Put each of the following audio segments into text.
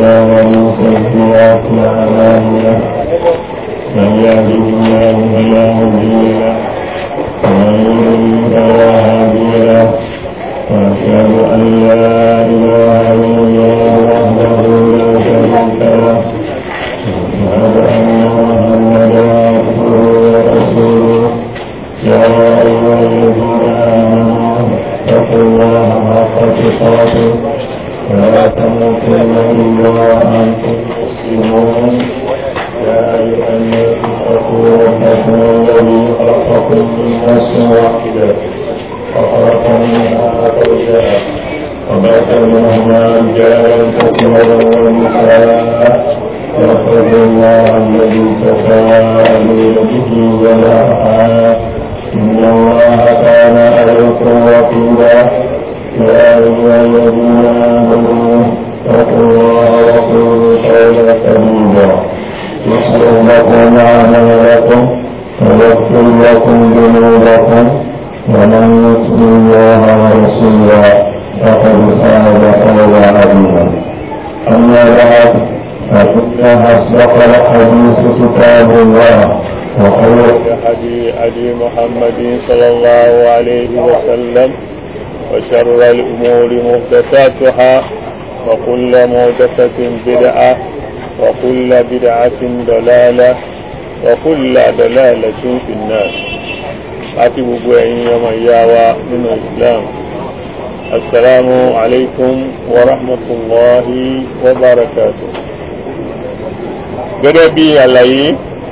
ومن سيئات أعمالنا من يهده الله فلا مضل له ومن يضلل فلا هادي له وأشهد أن لا إله إلا الله وحده لا شريك له وأشهد أن محمدا عبده ورسوله يا أيها الذين آمنوا اتقوا الله حق تقاته ولا تموتن إلا وأنتم مسلمون يا أيها الناس اتقوا ربكم الذي خلقكم من نفس واحدة وخلق منها زوجها وبث منهما رجالا كثيرا ونساء واتقوا الله الذي تساءلون به والأرحام إن الله كان عليكم رقيبا يا أيها الذين آمنوا اتقوا الله وقولوا قولا سديدا يصلح لكم أعمالكم ويغفر لكم ذنوبكم ومن يطع الله ورسوله فقد فاز فوزا عظيما أما بعد فإن أصدق الحديث كتاب الله وخير هدي محمد صلى الله عليه وسلم وشر الأمور محدثاتها وكل محدثة بدعة وكل بدعة ضلالة وكل ضلالة في النار أتبوا بأن يوم إياوا من الإسلام السلام عليكم ورحمة الله وبركاته gẹ́gẹ́ bí àlàyé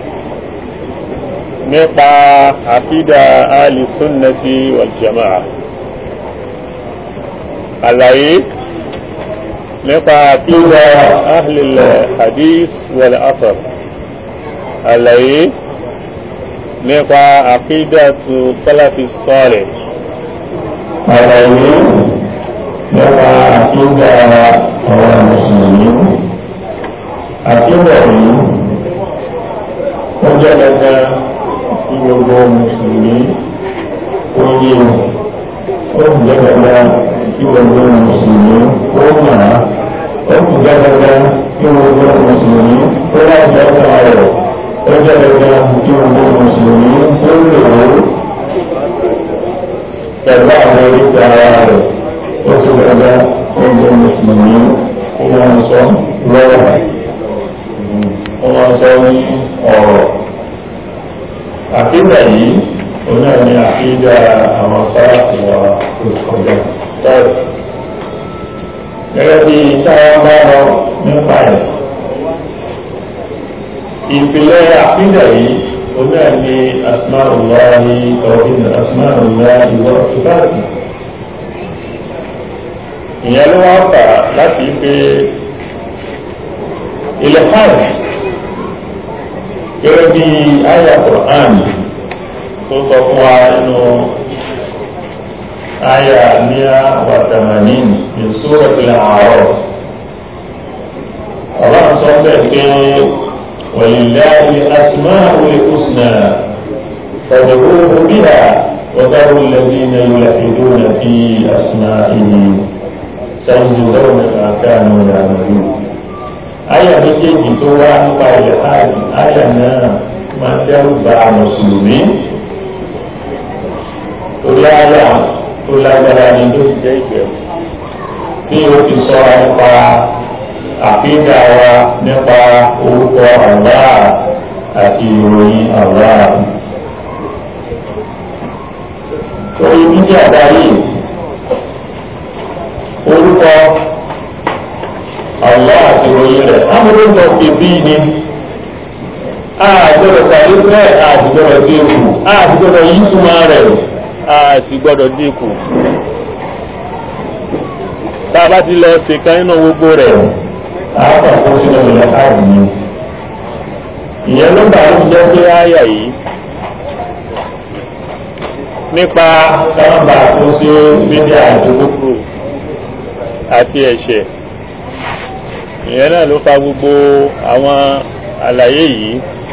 nípa àkídà alìsúnnàtì wàljama'a àlàyé nípa àkídà ahlil hadith wal athar àlàyé nípa àkídà tó salafi salih àlàyé nípa àkídà àwọn mùsùlùmí àkídà yìí ó jẹ́ dandan kí gbogbo mùsùlùmí ó yé ó sì jẹ́ dandan kí gbogbo mùsùlùmí ó mọ̀ ó sì jẹ́ dandan kí gbogbo mùsùlùmí ó láti ọ̀pọ̀ rẹ̀ ó jẹ́ dandan kí gbogbo mùsùlùmí ó lè wó pẹ̀lú àwọn oríta ara rẹ̀ ó sì dandan gbogbo mùsùlùmí ó máa ń sọ lọ́wọ́ wọ́n sọ ní ọ̀rọ̀ àkídà yìí oná ní àkídà àwọn sáàtì wa òkòdá tọ́rọ̀ gẹ́gẹ́ bí táwọn bá lọ nípa ẹ̀ ìpìlẹ̀ àkídà yìí oná ní asmá'ullahi ọ̀hìn asmá'ullahi wa sifatuhu ìyẹn ló wá fà láti pé ilẹ̀ fáìlì gẹ́gẹ́ bí àyà Qur'an tó sọ fún wa nínú àyà 180 ní Suratul A'raf Allah sọ bẹ́ẹ̀ pé walillahi al-asma'ul husna fad'uuhu biha wa dharu alladhina yulhiduna fi asma'ihi sayujzawna ma kanu ya'malun. Àyà méjèèjì tó wá nípa ilẹ̀ ààrùn àyà náà máa dẹ́rù bá mùsùlùmí torí àyà tó lágbára ní tó ti jẹ́ ìbẹ̀rù bí ó ti sọ nípa àkídà wa nípa orúkọ Allah àti ìròyìn Allah torí níbi àdáyé orúkọ Allah àti ìròyìn rẹ̀ amúlòpọ̀ kébí ni àgbọ̀dọ̀ sàlẹ́sẹ̀ àgbọ̀dọ̀ dínkù àgbọ̀dọ̀ yíṣùmọ̀ rẹ̀ àgbọ̀dọ̀ dínkù tá a bá ti lọ ṣèkan nínú gbogbo rẹ̀ àpapọ̀ sínú ilẹ̀ káàdì ni ìyẹn ló bá ń jẹ́ pé àyà yìí nípa sábà tó ṣe fídíà àdúgbò àti ẹ̀ṣẹ̀ ìyẹn náà ló fa gbogbo àwọn àlàyé yìí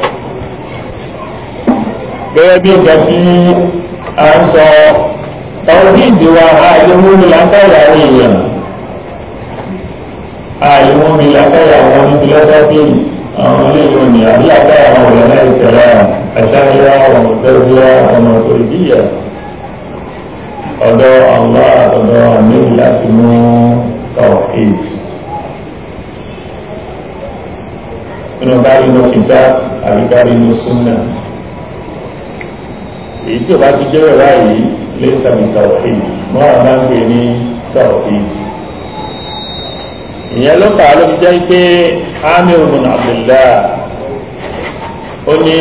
gẹ́gẹ́ bí ìgbà tí a ń sọ tàwíìdì wa àjẹmúlò látàrí àwọn èèyàn àìwọ́n mi lákàyà àwọn ní fílọ́sọ́fì àwọn olóògùn ní àbí lákàyà àwọn ọ̀lẹ́lá ìtẹ̀lá àṣàyà ọmọ tẹ́lẹ̀ ọmọ òjìyà ọ̀dọ̀ Allah àtọ̀dọ̀ àmì láti mú tawhid inú kárí inú kìtá àbí kárí inú súnnà èyí tí ó bá ti jẹ́rẹ̀ báyìí lè sàmì tawhid mọ́ àwọn máa ń pè ní tawhid. ìyẹn ló fà á ló fi jẹ́ pé Amir ibn Abdullah ó ní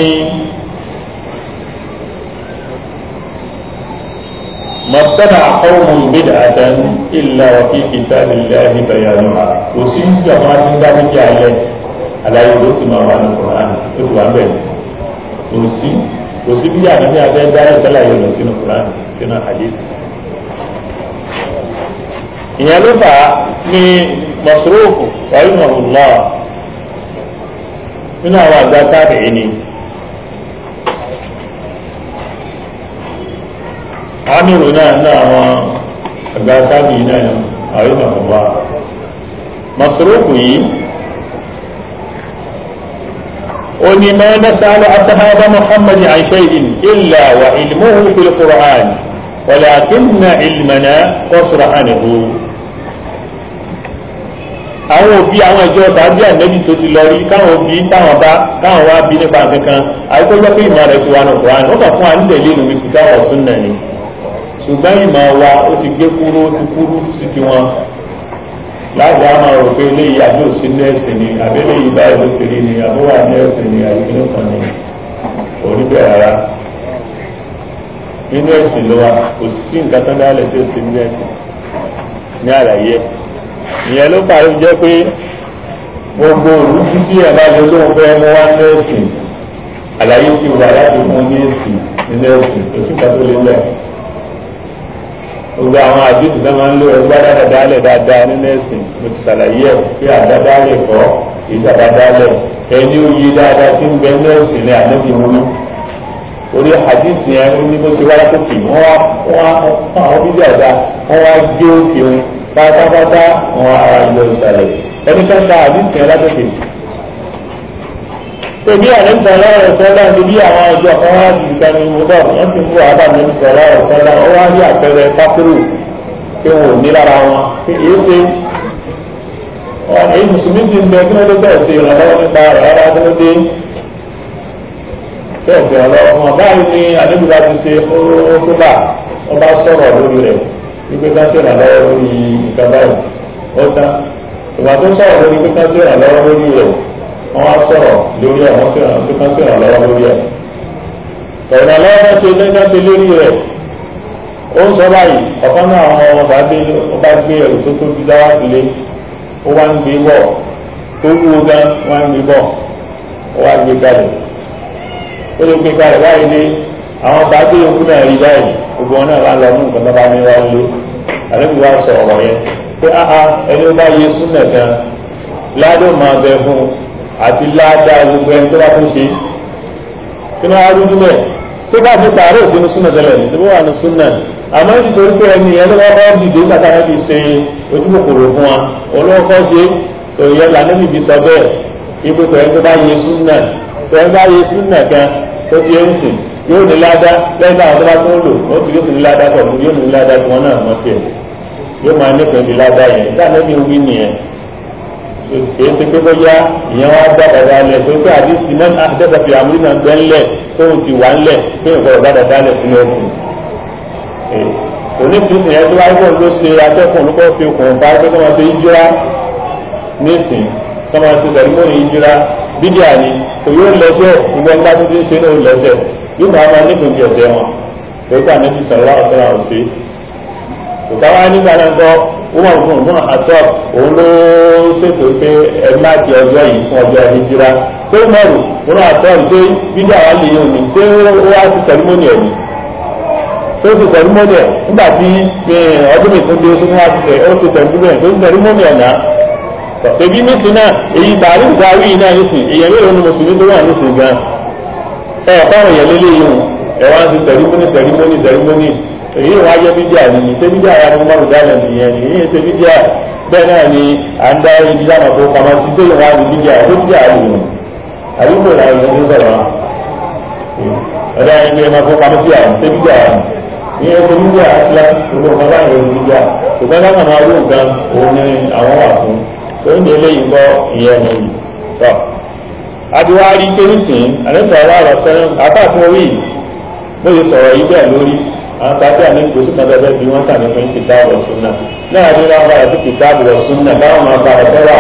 mọ̀tánà qawmun bid'atan illa wa fi kitabillahi bayanuha kò sí ní ìjọba máa ti ń dá méjì alẹ́ àlàyé ló sì máa wà ní Qur'an ó ti wà bẹ́ẹ̀ kò sí bí àdúgbò abẹ́ dáná sálàyé lọ sínú Qur'an sínú hadith. ìyẹn ló fà á ní Masruq rahimahullah nínú àwọn àgbà tábìí ni Amiru náà ní àwọn àgbà tábìí náà rahimahullah. Masruq yìí ó ní ma nas'alu ashaba Muhammad an shay'in illa wa ilmuhu fil Qur'an walakinna ilmana qasra anhu. àwọn òbí àwọn ìjọ tàbí ànẹ́bí tó ti lọ rí káwọn òbí káwọn wá bí nípa kankan àìkọ́jọ́ pé ìmọ̀ rẹ̀ ti wà ní Kùránì ó kàn fún wa nílẹ̀ lẹ́nu wípé táwọn ọ̀sùn náà ni ṣùgbọ́n ìmọ̀ wa ó ti gé kúrú sí ti wọn láti àwọn ọ̀rọ̀ pé eléyìí àjò sí nẹ́ẹ̀sì ni àbẹ́lẹ̀ yìí báyìí ló kiri ni àbúwà nẹ́ẹ̀sì ni àyíkínú kan ni orí bẹ́ẹ̀ rárá nínú ẹ̀sìn ló wà kò sí nǹkan tán dálẹ̀ tó sí nẹ́ẹ̀sì ní àlàyé ìyẹn ló parí jẹ́ pé gbogbo òru títí ẹ̀bájọ ló ń fẹ́ mú wá nẹ́ẹ̀sì àlàyé ti wà láti mú nẹ́ẹ̀sì nínú ẹ̀sìn kò sí nǹkan tó lé lẹ̀ gbogbo àwọn àdéhùn tó máa ń lo ẹgbẹ́ àdádálẹ̀ dáadáa nínú ẹ̀sìn mo ti ṣàlàyé ẹ̀ pé àdádálẹ̀ kọ́ ìṣàdádálẹ̀ ẹni ó yí dáadáa tí ń bẹ ní ẹ̀sìn ní àdébí múlú orí àdéhùn yẹn ní bó ti wá látòkè wọ́n àwọn bíbí àdá wọ́n wá gé òkè wọn pátápátá wọn ara lọ ìsàlẹ̀ ẹni tó ń ta àdéhùn yẹn látòkè. Tẹ̀bí àlẹ́sọ̀lá ọ̀sọ́lá ní bí àwọn ọjọ́ kan wá di ìkànnì ìwòsàn wọ́n ti ń bú àbámẹ́sọ̀lá ọ̀sọ́lá ó wá rí àpẹẹrẹ pápúrù pé wọn ò ní lára wọn pé èyí ṣe èyí mùsùlùmí ti ń bẹ kí wọ́n tó bẹ̀rẹ̀ sí ìrànlọ́wọ́ nípa rárá tó dé bẹ́ẹ̀ sí ọlọ́wọ́ wọn báyìí ní àdébùdá ti ṣe ótóbà wọ́n bá sọ̀rọ̀ lórí rẹ̀ wípé ká ṣe ìrànlọ́wọ́ lórí ìjọba ọ̀tá ìgbà tó sọ̀rọ̀ lórí pé ká ṣe ìrànlọ́wọ́ lórí rẹ̀ wọ́n wá sọ̀rọ̀ lórí ẹ̀ wọ́n tó kán sọ̀rọ̀ lọ́wọ́ lórí ẹ̀. ìrànlọ́wọ́ bá ṣe lẹ́jọ́ ṣe lórí rẹ̀ ó ń sọ báyìí ọ̀kan náà àwọn ọmọ bá gbé ẹ̀rù tó tóbi dáwà sílé ó wá ń gbé bọ̀ tó wúwo gan wá ń gbé bọ̀ ó wá gbé kalẹ̀ ó lè gbé kalẹ̀ báyìí lé àwọn bá gbé okú náà rí báyìí gbogbo wọn náà wá lọ mú nǹkan tó bá ní wá lé àlejò wá sọ ọ̀rọ̀ yẹn pé ẹni ó bá yẹ súnà gan ládùn máa bẹ fún àti ládàá gbogbo ẹni tó bá tún ṣe kí wọ́n á rújú mẹ́ tó bá fi tààrà òfin súnà tẹ́lẹ̀ ní tó wà ní súnà àmọ́ nítorí pé ẹni yẹn ló wọ́n bá dìde kàtà náà fi ṣe ojúkòkòrò fún wa olóòkọ́ ṣe òye lànà bìbí sọ bẹ́ẹ̀ ipò tó ẹni tó bá yẹ súnà tó ẹni bá yẹ súnà kan tó ti ń sìn yóò ní ládàá lẹ́yìn táwọn tó bá tún lò ó ti yóò ní ládàá pọ̀ yóò ní ládàá tí wọ́n náà mọ̀ tiẹ̀ yóò máa nífẹ̀ẹ́ bí ládàá yẹn dáná bí wí nìyẹn èyí ti pé bóyá ìyẹn wá gbá dada lẹ tó pé àdìsí náà àdìsí fi àmúrí náà gbẹ ńlẹ tó ń ti wà ńlẹ tó ń gbọ́dọ̀ gbá dada lẹ fún ẹkùn onífìsì yẹn tó wáyé bọ́ọ̀lù ló ṣe akẹ́kọ̀ọ́ olùkọ́ fi kùn bá pé kí wọ́n ṣe ìjírá nísìn kí wọ́n ṣe sẹ̀rímọ́nì ìjírá bídíà ni kò yóò lẹ́sẹ̀ ìgbẹ́ ńlá tó ti ṣe náà lẹ́sẹ̀ yóò máa máa nífẹ̀ẹ́ bí ọ̀sẹ̀ wọn tó kà ní ti sọ̀rọ̀ ọ̀sẹ̀ àwọn ṣe kò táwa nígbà náà kọ́ wọ́n fún àtọ́ òun ló ṣètò pé ẹ má di ọjọ́ yìí fún ọjọ́ ìjírá tó mọ̀rù fún àtọ́ ṣé bídíà wà lè yóò ní ṣé ó wá sí sẹ̀rímọ́nì ẹ̀ ní tó ti sẹ̀rímọ́nì ẹ̀ nígbà tí ọdún ìtúndé ó tún wá ti sẹ̀rímọ́nì ẹ̀ tó ti sẹ̀rímọ́nì ẹ̀ náà tẹ̀bí nísìn náà èyí bàálù ìgbàwí náà nísìn èyàn mélòó ni mùsùlùmí tó wà nísìn gan fáwọn èèyàn lélẹ̀ yìí wá ti sẹ̀rímọ́nì èyí wá jẹ́ bídíà ni ṣé bídíà ya ni mo máa dáná nìyẹn ni èyí ṣe bídíà bẹ́ẹ̀ náà ni à ń dá ibi dáná tó pamọ́ sí tó ìwà ní bíjà tó bíjà àlùmọ̀ àdúgbò làwọn èèyàn ń sọ̀rọ̀ ọ̀dà ẹni ẹ̀ máa fọ́ pamọ́ sí àwọn tó bíjà ní ẹgbẹ́ bíjà àti gbogbo ọ̀gá báyìí ló bíjà ṣùgbọ́n láwọn máa wó nǹkan òun ni àwọn wà fún tó ń délé yìí kọ́ ìyẹn mi tọ́ adiwari kérésìn àlẹ́sọ̀ aláàrọ̀ sẹ́yìn apáàfin orí bó ṣe sọ̀rọ̀ yìí bẹ́ẹ̀ lórí àwọn tàbí àmì ìgbésí kan bẹ́ẹ̀ bí wọ́n sàmì fún kìtàbù wa sunnah náà ní wọ́n bá yàtọ̀ kìtàbù wa sunnah báwọn máa bá ẹ̀ fẹ́ràn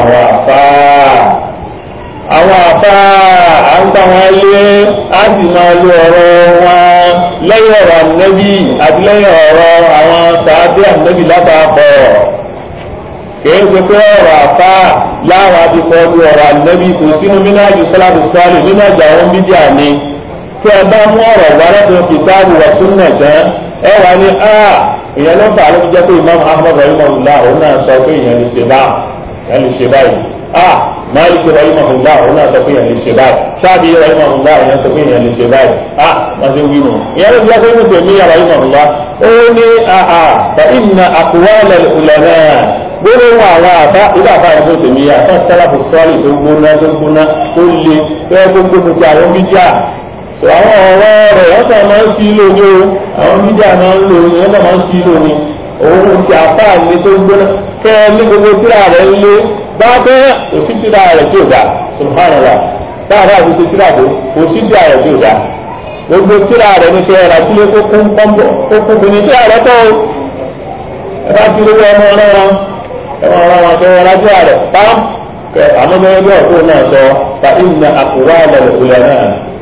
àwọn àfáà à ń gbà wọn lé á sì máa lo ọ̀rọ̀ wọn lẹ́yìn ọ̀rọ̀ ànẹ́bí àti lẹ́yìn ọ̀rọ̀ àwọn tàbí ànẹ́bí lápapọ̀ kìí ṣe pé ọ̀rọ̀ àfáà láwọn abikọ̀ ọdún ọ̀rọ̀ ànẹ́bí kò sínú mínájú sálàbù sálì mínájú àwọn bídíà ni tí ẹ bá mú ọ̀rọ̀ wá lọ́dún kìtàbù wa sunnah tán ẹ wà ní ìyẹn ló fà á ló fi jẹ́ pé Imam Ahmad rahimahullah òun náà sọ pé ìyẹn lè ṣe báyìí Malik rahimahullah òun náà sọ pé ìyẹn lè ṣe báyìí Shafi rahimahullah ìyẹn sọ pé ìyẹn lè ṣe báyìí wọ́n ti wí nù ìyẹn ló fi jẹ́ pé Ibn Taymiyyah rahimahullah ó ní fa inna aqwal al-ulama gbogbo wọn àwọn àbá ilé àbá Ibn Taymiyyah àtọ́ sálàfù sọ́ọ̀lì tó gbóná tó le tó yẹ kó gbogbo àwọn bíjà àwọn ọ̀rọ̀ rẹ̀ wọ́n sọ máa ń sí lóní o àwọn mídíà máa ń lò ní wọ́n máa ń sí lóní òun ti àpá ní tó gbóná kẹ́ ẹ ní gbogbo tíra rẹ̀ lé bá bẹ́ẹ̀ kò sí tíra rẹ̀ tí ò dá subhanallah táàbà àti ti tíra tó kò sí tíra rẹ̀ tí ò dá gbogbo tíra rẹ̀ ní kẹ́ ẹ rà sílé kó kún pọ́ńpọ́ kó kún bí ní tíra rẹ̀ tó ẹ bá ti lówó ọmọ ọlọ́wọ́ tó wọn lájú rẹ̀ pam kẹ àmọ́ bẹ́ẹ̀ bí ọ̀tún náà sọ fa inna aqwal al-ulama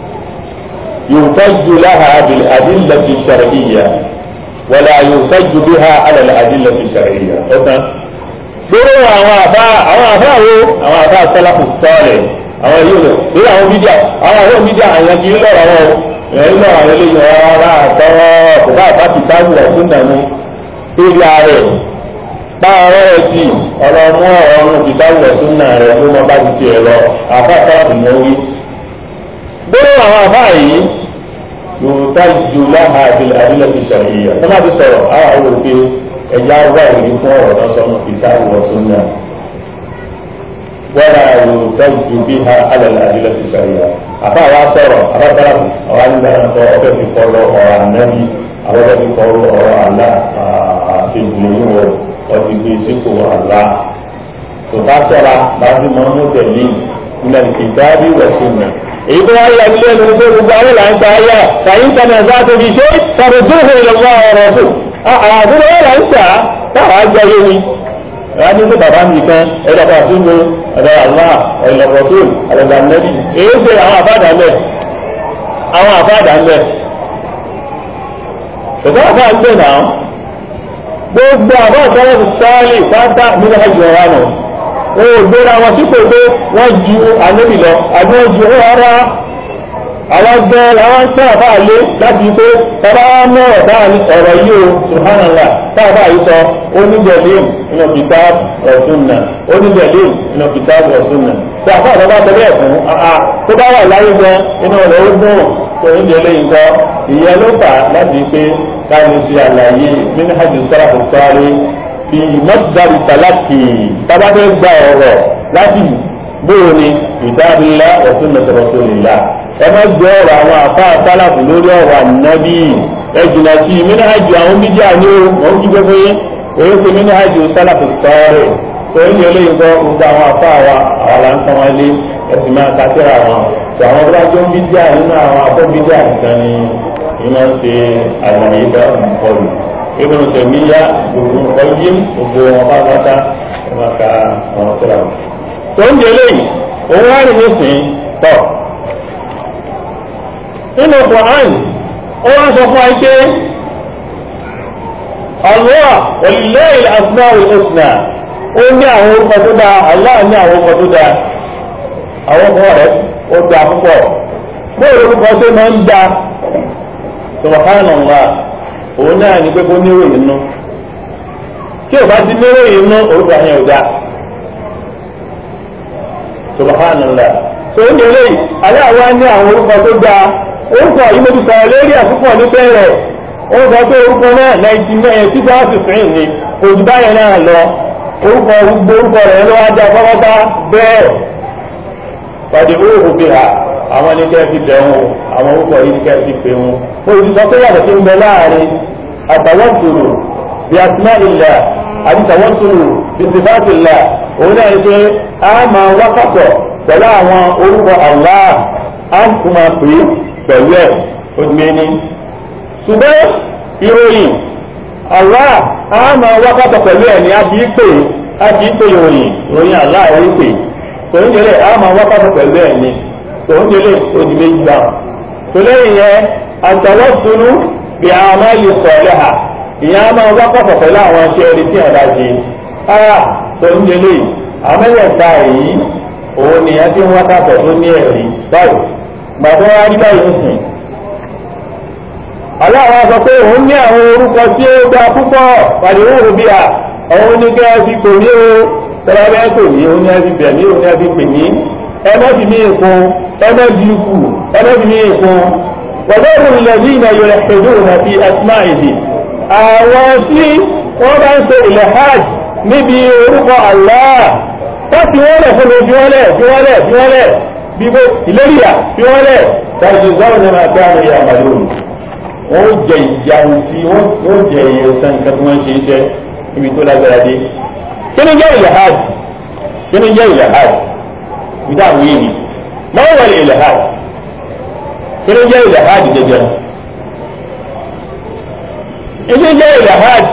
يحتج لها بالأدلة الشرعية ولا يحتج بها على الأدلة الشرعية. gbogbo àwọn àbá àwọn àbá sálàfù sọ́ọ̀lẹ̀ àwọn yìí lò lórí àwọn mídíà àwọn mídíà àyàn kì í lọ́rọ̀ wọn ẹ̀yìn lọ́rọ̀ àwọn eléyìí ọ̀rọ̀ àtọ́rọ̀ kò bá àbá kìtàbù rẹ̀ fún nàní lórí ààrẹ báwọn rẹ̀ ti ọ̀rọ̀ mú ọ̀rọ̀ kìtàbù rẹ̀ fún nàní rẹ̀ ló mọ bá ti tiẹ̀ lọ àbá sálàfù mọ́ wí. gbogbo àwọn àbá yìí يحتج لها بالأدلة الشرعية كما تصور أقول في إجابة يكون رسول الكتاب والسنة ولا يحتج بها على الأدلة الشرعية أفا واصر أفا طلب وأن نتوقف في قوله أو النبي أو في قوله أو الله في الدنيا وفي سكه الله تفسر بعض المنوط من الكتاب والسنة èyí tó wáyé abilé ẹnu tó gbogbo àwọn là ń ta ayé fàyín tẹnà záàtò bí ṣe sàrùdúhùn ìlọ́wọ́ ọ̀rọ̀ fún àdúrà wọn là ń tà táwọn agbáyé ni wọn ní bàbá mi kan ẹlọpàá tó ń lo ọ̀dọ̀ àlá ẹlọpàá tó ọ̀dọ̀ ànẹ́bí èyí ṣe àwọn àfáàdà ń bẹ̀ ṣùgbọ́n àfáà ń bẹ̀ náà gbogbo àbá ìtọ́wọ́ sọ́ọ́lì pátá nínú ẹjọ́ wa nù ó gbéra wọn sípò pé wọ́n ju ànẹ́bì lọ àbí wọ́n ju ọ̀rọ̀ àwọn gan làwọn ń sábà lé láti pé tọ́lá mọ́ ọ̀rọ̀ yìí o subhanallah sábà yìí sọ oníjẹ̀lẹ́m iná kitab wa sunnah oníjẹ̀lẹ́m iná kitab wa sunnah tí àfọ àtọ́gbà tẹ́lẹ̀ fún tó bá wà láyé gan iná rẹ̀ ó dùn tó ń jẹ́ lẹ́yìn kọ́ ìyẹn ló fà láti pé káyọ̀ sí àlàyé minhaj as-salaf as-salih fi mọ́tìdárì tàlákì tábàtẹ́ gba ọ̀rọ̀ láti bóyá ni kitabillah wa sunnah rasulillah ẹ má gbọ́ ọ̀rọ̀ àwọn àfa sálàfù lórí ọ̀rọ̀ ànábì ẹ jìnnà sí mínàjù àwọn mídíà ní o wọ́n jí gbogbo yín òye pé mínàjù sálàfù sọ́ọ̀rẹ̀ tó ń yẹ lẹ́yìn kọ́ gbogbo àwọn àfa wa àwọn là ń tán wọn lé ẹ̀sìn máa kàtẹ́rà wọn tó àwọn tó bá tó ń mídíà nínú àwọn àbọ̀ mídíà nìkan ni iná ṣe àlàyé bá nǹkọlù Ibn Taymiyyah gbogbo ọyún gbogbo wọn bá pátá ẹ máa ka àwọn tó rà wọn. tó ń yẹ lẹ́yìn òun wá ní nísìnyí tọ̀ nínú Quran ó wá sọ fún wa pé Allah walillahi al-asma'ul husna ó ní àwọn orúkọ tó dáa Allah ní àwọn orúkọ tó dáa àwọn ọkọ rẹ̀ ó dáa púpọ̀ bóyá orúkọ tó máa ń da subhanallah òun náà ní pé kó níròyìn nú tí ò bá ti níròyìn nú orúkọ yẹn ò dáa subhanallah tó ń yẹlé aláwa ní àwọn orúkọ tó dáa orúkọ yìí mo ti sọ̀rọ̀ lórí àkókò ní bẹ̀rẹ̀ ó sọ pé orúkọ náà 1999 ni òjì báyẹn náà lọ orúkọ gbogbo orúkọ rẹ̀ ló wá já fọ́fọ́fá bẹ́ẹ̀ pàdé orúkọ bí ha àwọn ní kẹ́ẹ̀fì bẹ̀rún àwọn orúkọ yìí ní kẹ́ẹ̀fì pé wọn ó ti sọ pé yàtọ̀ tí ń bẹ láàrin àtàwọ́sùrù bí asmáìlá àti tàwọ́sùrù bí sifatillah òun náà ṣe a máa wákàtọ̀ pẹ̀lú àwọn orúkọ Allah a kò máa pè é pẹ̀lú ẹ̀ ojúmẹ́ni ṣùgbọ́n ìròyìn Allah a máa wákàtọ̀ pẹ̀lú ẹ̀ ní a kìí pè ìròyìn Allah orí pè tòun jẹ́lẹ̀ a máa wákàtọ̀ pẹ̀lú ẹ̀ ní tòun jẹ́lẹ̀ ojú méjì gbà tó lẹ́yìn yẹn àtàwọ́sùnú bí a'mali salihah ìyẹn a máa wákàtọ̀ pẹ̀lú àwọn iṣẹ́ ẹni tí ọ̀dà ṣe tòun jẹ́lẹ̀ àmẹ́yẹ̀ta yìí òun ni a ti ń wákàtọ̀ tó ní ẹ̀rí báyìí gbàtọ́ wá rí báyìí nìsín aláwọ̀ sọ pé òun ní àwọn orúkọ tí ó dá púpọ̀ pàdéhùn bí i àwọn oníkẹ́ fi pè ní o tọ́lábẹ́ pè ní òun ní ẹbí bẹ̀ ní òun ní ẹbí pè ní ẹmọ́bì ní ìkún ẹmọ́bì ikú ẹmọ́bì ní ìkún wọ̀lọ́rùn ilẹ̀bí ìnà yọ̀rẹ̀ pẹ̀lú àti asmáìdì àwọn tí wọ́n bá ń ṣe ilẹ̀ hajj níbi orúkọ Allah láti wọ́n lẹ̀ fún ojú wọ́n lẹ̀ bíbó ìléríyà tí wọ́n lẹ̀ tàbí ìzọ́rùn ní máa kí àwọn ìyá àmàlórí wọ́n jẹ ìyàwó tí wọ́n jẹ ìyẹ̀sán nǹkan tí wọ́n ṣe iṣẹ́ ibi tó lágbára dé kí ni jẹ́ ìlàhàd ìdáhùn yìí ni máa wà ní ìlàhàd kí ni jẹ́ ìlàhàd gẹ́gẹ́ ilé jẹ́ ìlàhàd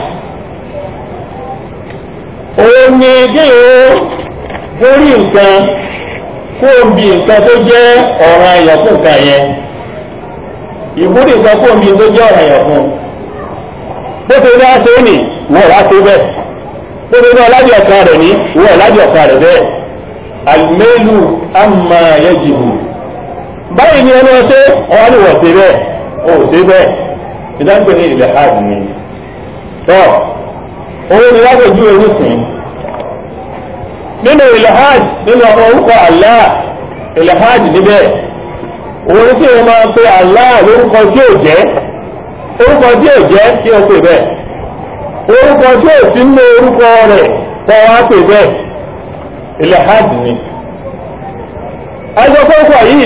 òun ni kí o borí nǹkan kó o bí nǹkan tó jẹ́ ọ̀ràn ẹ̀yàn fún nǹkan yẹn ìbúdí nǹkan kó o bí tó jẹ́ ọ̀ràn ẹ̀yàn fún bó ṣe ní aṣọ ní wọ́n láti bẹ́ẹ̀ bó ṣe ní ọ̀làjì ọ̀kan rẹ̀ ní wọ́n ọ̀làjì ọ̀kan rẹ̀ bẹ́ẹ̀ al-mailu amma yajibu báyìí ni ẹni ọṣẹ́ ọwọ́ ni wọ́n ṣe bẹ́ẹ̀ ó ṣe bẹ́ẹ̀ ìdáǹpẹ̀ ní ilẹ̀ hajj ni tọ́ òun ni lágbèjú onísìn nínú ìlàhàj nínú ọmọ orúkọ Allah ìlàhàj níbẹ̀ òun tí wọ́n máa pe Allah lórúkọ tí ò jẹ́ orúkọ tí ò jẹ́ kí o pè bẹ́ẹ̀ orúkọ tí ò sí nínú orúkọ rẹ̀ kọ́ wá pè bẹ́ẹ̀ ìlàhàj ni agbọ́kọ́kọ́ yìí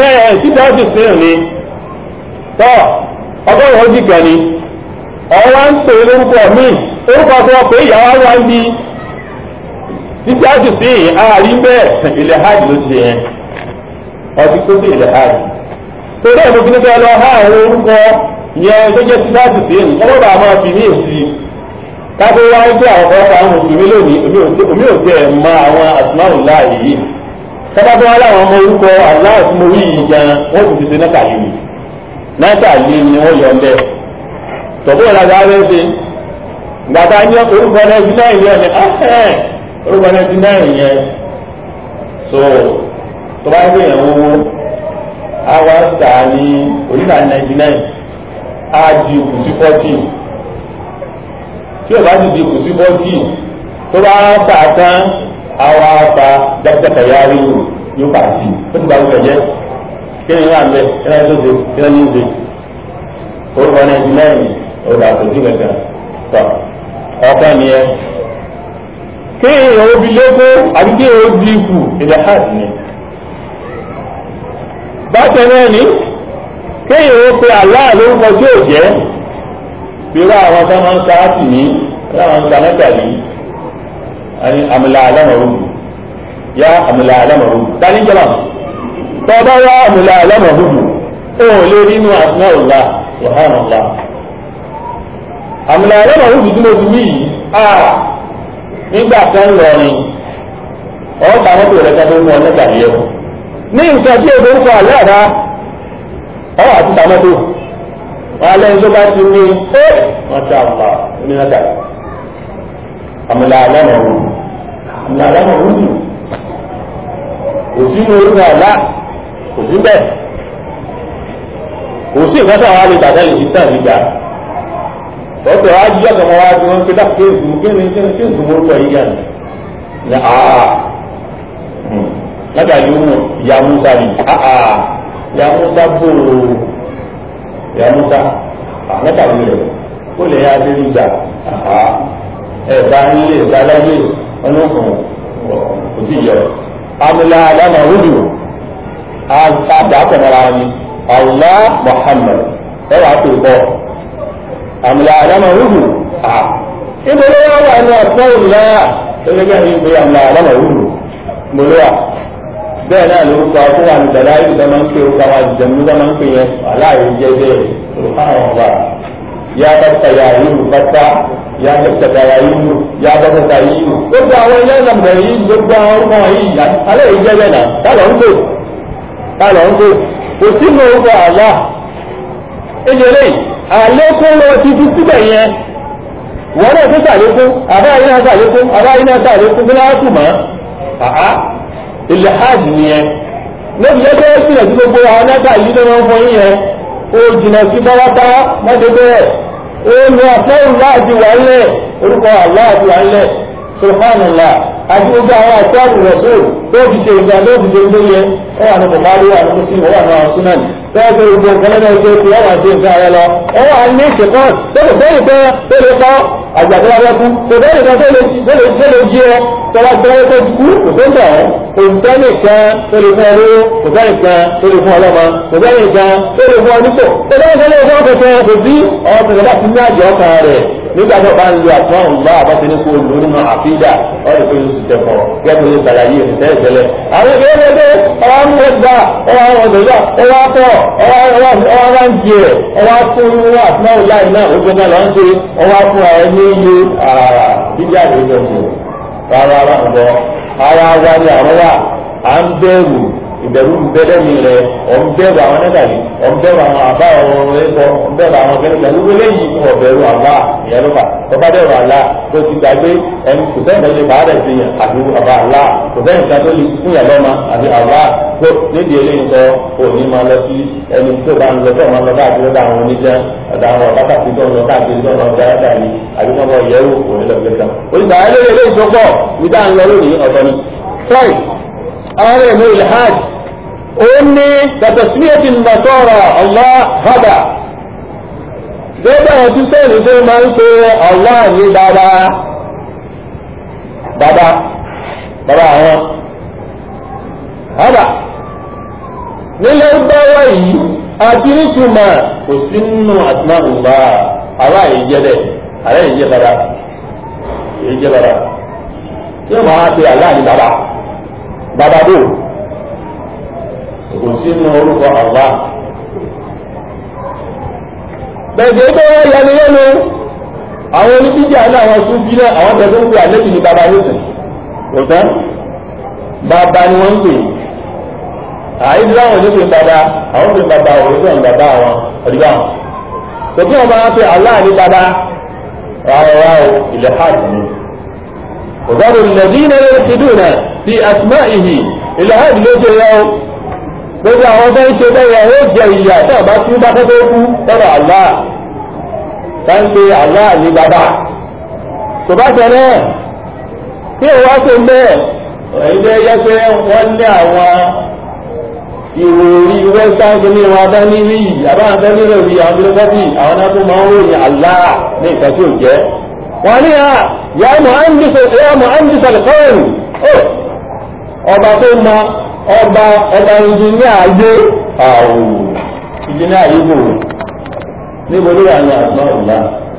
99 ni tọ́ ọgọ́rùn-ún ó jìkà ni ọwá ń pè lórúkọ míì orúkọ tó wọ́n pè ìyàwó wá ń bí títí ájù sí ààrí bẹ́ẹ̀ ilẹ̀ hajj ló ti yẹn ọdún tó sí ilẹ̀ hajj tó dẹ́ ìmú kíníkẹ́ lọ ha àwọn orúkọ yẹn tó jẹ́ títí ájù sí ẹ̀yìn kọ́mọ́ bá máa fi ní èsì káfí wá ń jẹ́ àwọn ọkọ̀ àwọn mùsùlùmí lónìí omi ò tẹ́ ẹ̀ mọ àwọn àtúnáwò láàyè yìí sábà tó wá láwọn ọmọ orúkọ aláwọ̀ tí mo rí yìí gan wọ́n ti fi ṣe náà kàlíwì náà kàlí ni wọ́n yọ ọ́ bẹ́ẹ̀ tọ̀bọ̀ ìlàjà rẹ̀ ṣe gbàtà ní orúkọ 99 yẹn ni orúkọ 99 yẹn so tó bá gbé yẹn wọ́wọ́ àwa sà ní oníkà 99 á di kù sí 40 tí o bá ti di kù sí 40 tó bá sà tán àwa fa dákítàkà yára yóò kà sí ó ti bá gbé jẹ kí ni wọ́n àgbẹ̀ kí ni wọ́n tó ṣe kí ni wọ́n ṣe orúkọ 99 ọ̀dà àtòjú mẹ́ta tọ́ ọ̀kan ni ẹ kí èèyàn obi lókó àbí kí èèyàn obi ikú ilẹ̀ hajj ni bákan náà ni kí èèyàn ó pe Allah lórúkọ tí ò jẹ́ bí wọ́n àwọn tó máa ń sa áàtì ní láwọn ń sa mẹ́tàlí àmìlà alámọ̀rún yá àmìlà alámọ̀rún dání jọba tọ́ bá wá àmìlà alámọ̀rún ó lè nínú asmaullah subhanallah àmìlà ẹ̀rọ ìlú tí mo ti wí yìí nígbà kan lọ ni ọ̀ọ́ta mọ́tò rẹ̀ kan tó mú ọ nígbà yẹ ní nǹkan tí o forúkọ àlẹ́ àdá ọ̀ àti tàmọ́tò wọn alẹ́ tó bá ti ní wọ́n ti àmà onínàkà àmìlà àlámọ̀rún ni kò sí ní orúkọ àlá kò sí bẹ́ẹ̀ kò sí ìfẹ́ sáwọn alẹ́ tàbí ìtàn nígbà ọ̀tọ̀ ajọ́ kan wá bí wọ́n pé dákẹ́ ìgbìmọ̀ kí ní ìgbìmọ̀ orúkọ yìí yàn ní àà lágbàlú mú ìyá Musa ní àà ìyá Musa bòrò ìyá Musa àmẹ́tàlú rẹ̀ ó lè yá dé nígbà àà ẹ̀bá nílé ẹ̀bá láyé ọlọ́kùn kò sí yọ amúlá aláma rúdù àdàpọ̀mọ́ra ni Allah Muhammad ẹwà tó bọ̀ amúlá aláma rúdù ìbòló wà wà ní ọ̀pọ̀ ìlà ẹgbẹ́ ìgbé amúlá aláma rúdù mọ̀lúwà bẹ́ẹ̀ náà lórúkọ fún wa ní dàdá yìí tó máa ń pè orúkọ àwọn àjẹmú tó máa ń pè yẹn aláàyè jẹ́ bẹ́ẹ̀ subhanahu wa ta'ala ya bàtà ya yìí bàtà ya bàtà ya yìí ya bàtà yìí gbogbo àwọn ilé ìlànà yìí gbogbo àwọn orúkọ yìí aláàyè jẹ́ bẹ́ẹ̀ náà tálọ̀ ń gbò kò sí ní orúkọ àlá ìjẹlẹ àlékún lọ ti fi síbẹ̀ yẹn wọ́n náà tó sàlékún àbáyé náà sàlékún bí náà kù mọ́ ilẹ̀ hajj nìyẹn lóbi lẹ́gbẹ́ sílẹ̀ tí gbogbo àwọn náà yìí tó máa ń fọyín yẹn ó jìnà sí báwátá mọ́tò bẹ́ẹ̀ ó ní àtẹ́rù láti wà ńlẹ̀ orúkọ aláàtì wà ńlẹ̀ subhanallah àti gbogbo àwọn àtẹ́rù rẹ̀ tó fi ṣe ìgbà tó fi ṣe ìgbó yẹn ó wà ní Bukhari wà ní Muslim ó wà ní àwọn sunan tẹ́lẹ̀ tó gbogbo nǹkan lẹ́nu ẹgbẹ́ tí wọ́n wà ṣe nǹkan ayẹ lọ ó wà ní ìṣẹ̀kọ́ tó kò sẹ́yìn tó lè kọ́ àgbàdo abẹ́kú kò sẹ́yìn kan tó lè jí ẹ tọ́lá tẹ́lẹ̀ tó kú kò sẹ́yìn kò sẹ́yìn kan tó lè fún ọlọ́wọ́ kò sẹ́yìn kan tó lè fún ọlọ́mọ kò sẹ́yìn kan tó lè fún ọdúnkò kò sẹ́yìn kan tó lè fún ọkọ̀tẹ́ kò sí ọ̀sẹ̀ láti ní àjọ ọkàn rẹ̀ nígbà tó bá ń lo àtúnwá ọ̀gbá àbáṣe ní kó lò nínú àfíìdà ọ̀rẹ́ pé oṣù tẹ̀kọ̀ gẹ́gẹ́ bí ìsàlàyé ìrìnsẹ́ ìṣẹ̀lẹ̀ àwọn ìgbẹ́ ẹgbẹ́ ọwọ́ mú ẹgbà ọwọ́ àwọn ọ̀dọ́gbà ọwọ́ akọ ọwọ́ ráńjì ẹ̀ ọwọ́ fún irú àtúnwá ọ̀gbá iná ojú ọ̀gá lọ́n ṣe ọwọ́ fún ẹ ní iye bíjà ìrìnsẹ̀ rárá ọ̀dọ́ ara wa ni àwọn wà à ń bẹ̀rù ìbẹ̀rù bẹ́lẹ́mi rẹ̀ ọ̀nbẹ̀rù àwọn nẹ́gàlì ọ̀nbẹ̀rù àwọn àbá ọ̀rọ̀ ẹ̀kọ́ ọ̀nbẹ̀rù àwọn kẹ́lẹ́kẹ́ gbogbo lẹ́yìn fún ọ̀bẹ̀rù àbá ìyẹn ló fà tọ́ba bẹ̀rù àlá tó ti gbàgbé ẹni kò sẹ́yìn tó lè bá rẹ̀ sí yẹn àbí àbá àlá kò sẹ́yìn tó lè fún yàn lọ́mọ àbí àlá tó níbi eléyìí sọ òní máa lọ sí ẹni tó bá ń lọ tó máa lọ káàkiri lọ́dọ̀ àwọn oníjẹ́ ọ̀dọ̀ àwọn ọ̀bákàtí tó ń lọ káàkiri tó ń lọ dáadáa yìí àbí wọ́n lọ yẹ̀wò òní lọ gbé kan. onígbà eléyìí tó pọ̀ wíjà ń lọ lónìí ọ̀tọ̀ ni. tọ́ì àwọn ẹ̀mí ilhad ó ní tàtàsíyẹ́tì nàtọ́rọ̀ Allah hada gẹ́gẹ́ ọdún sẹ́yìn tó máa ń pe Allah ní bàbá àwọn hada nílẹ̀ gbáwá yìí àti nítumọ̀ kò sí nínú àtúnáhùnbá ara ìjẹ́dẹ̀ ara ìjẹ́ bàbá yóò máa pe Allah ní bàbá bò kò sí nínú orúkọ Allah bẹ̀ẹ̀dẹ̀ tó wọ́n yẹnu yẹnu àwọn oníbíjà náà àwọn súnfí náà àwọn tẹ̀sán ń pè àlẹ́bì ní bàbá nìsín kò tán bàbá ni wọ́n ń pè àìsí láwọn onípe bàbá àwọn pè bàbá òwúrọ̀ ní bàbá àwọn ọ̀dìbà wọn kò tí wọ́n máa ń pè Allah ní bàbá rárá ilẹ̀ hajj ni kò dárò lẹ́dínà yalhiduna fi asma'ihi ilẹ̀ hajj ló ṣe yẹ gbogbo àwọn tó ń ṣe bẹ́yẹ̀ ó jẹ ìyà tí àbá tí ó bá kọ́ tó kú tọ́rọ Allah táńpé Allah ní bàbá tó bá tẹ̀lé tí ó wá tó mẹ́ ẹgbẹ́ yẹ́ pé wọ́n ní àwọn ìròrí western ní wọn abẹ́ ní rí àbáǹtẹ́ nílò rí àwọn bílọ́gọ́bì àwọn náà tó máa ń ròyìn Allah ní ìkan tí ò jẹ́ wọ́n ní à yá muhandisal-qawn ọba tó ma ọba ìjìnlẹ̀ ayé àwò ìjìnlẹ̀ ayé bò níbo ló wà ní àṣà ọ̀la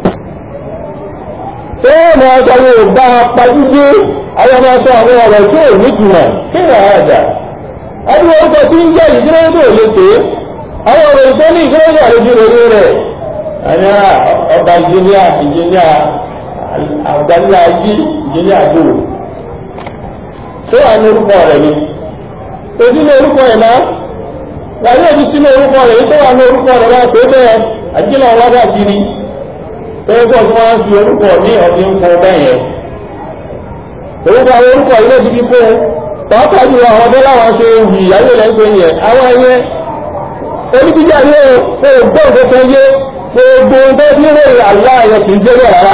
tó mọ̀ ọjọ́ yóò bá pàdúdé ayọ́mọ́sọ àwọn ọ̀rọ̀ tó ò nítumọ̀ kí wọ́n àjà adúgbò orúkọ tí ń jẹ́ ìjìnlẹ̀ tó lè pé àwọn ọ̀rọ̀ ìtọ́ ní ìjìnlẹ̀ àlejò lórí rẹ̀ àyà ọba ìjìnlẹ̀ àgbáńlá ayé ìjìnlẹ̀ àgbò tó wà ní orúkọ rẹ̀ ni òsì ní orúkọ ẹ̀ náà wàyí òsì sí ní orúkọ rẹ̀ tó wà ní orúkọ rẹ̀ láti pé bẹ́ẹ̀ àjílọ̀ ọlọ́dà kiri tẹ́lẹ̀kọ́ tí wọ́n fi orúkọ ní ọdún ń kọ́ bẹ́yẹn orúkọ àwọn orúkọ ilé ti fi fún pàápàá jù àwọn ọdún láwọn ṣe wù ìyáwó lẹ́gbẹ́ yẹn àwọn ẹyẹ oníbíjà ní ògbó nǹkan yé gbogbo tó bí rẹ̀ aláàyẹ kì í jẹ́rẹ̀ rárá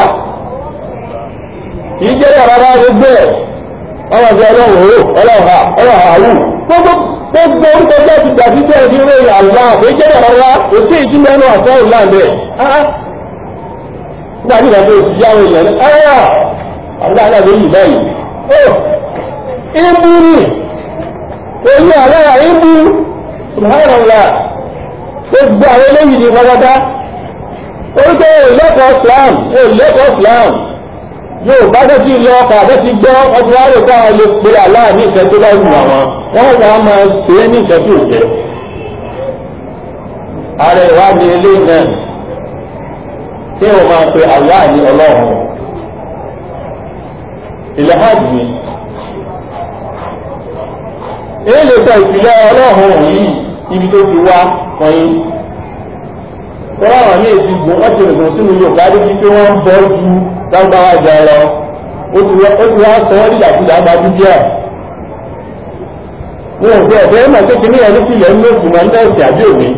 gbogbo ẹ̀ ọmọ ìjọ ọlọ́run àwù gbogbo orúkọ bẹ́ẹ̀ ti gbà títẹ́ ìdí rẹ̀ àlá àpé jẹ́rẹ̀ rárá kò sí ìdí mẹ́nu àṣọ ìlànà nígbà tí ìdájọ́ òsì yáwó ilẹ̀ ní aláàlá ló yìí báyìí ìbú ni èyí àlára ìbú subhanallah gbogbo àwọn eléyìí ní pápátá orúkọ ìlẹ́kọ̀ọ́ Islam yóò bá tẹ́ sí ilé ọkọ̀ àtẹ́ ti gbọ́ ọdún wárò káwọn lè pe aláà ní ìfẹ́ tó bá wù àwọn wọ́n wà máa pè é ní ìfẹ́ tó jẹ́ ààrẹ ìwádìí eléyìí náà tí wọ́n máa pe aláà ní ọlọ́run ilẹ̀ hajj ni èyí lè sọ ìpìlẹ̀ ọlọ́run yìí ibi tó ti wá kọyín tọ́lá àwọn ní èsì gùn wọ́n ti rìnrìn sínú Yorùbá débi pé wọ́n ń bọ́ ju lágbára jẹ lọ ó ti wá sọ wọ́n dìdàkudà gbajú díẹ̀ wọn ò fẹ́ ọ̀fẹ́ mà kékeré ní ẹni sílẹ̀ ń lòkùn máa ń tẹ̀sí àbí òní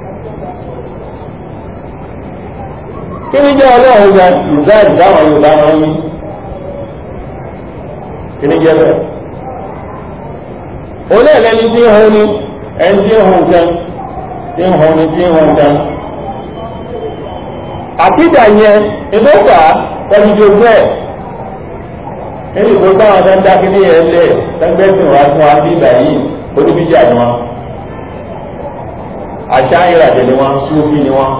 kí ni jẹ́ ọlọ́run ya ìzáàdì dáwọn Yorùbá wọn ní kí ni jẹ́ bẹ́ẹ̀ olú ẹ̀lẹ́ni tí ń hun ni ẹni tí ń hun gan tí ń hun ni tí ń hun gan àkídà yẹn ìdókà ọdúnjogún ẹ̀ níbi tó báwọn tó ń dákí ní ẹlẹ́ tẹ́gbẹ́sìn wá fún wa sí ìgbà yìí oníbíjà ni wọn àṣà ìràdẹ̀ ni wọn súnfì ni wọn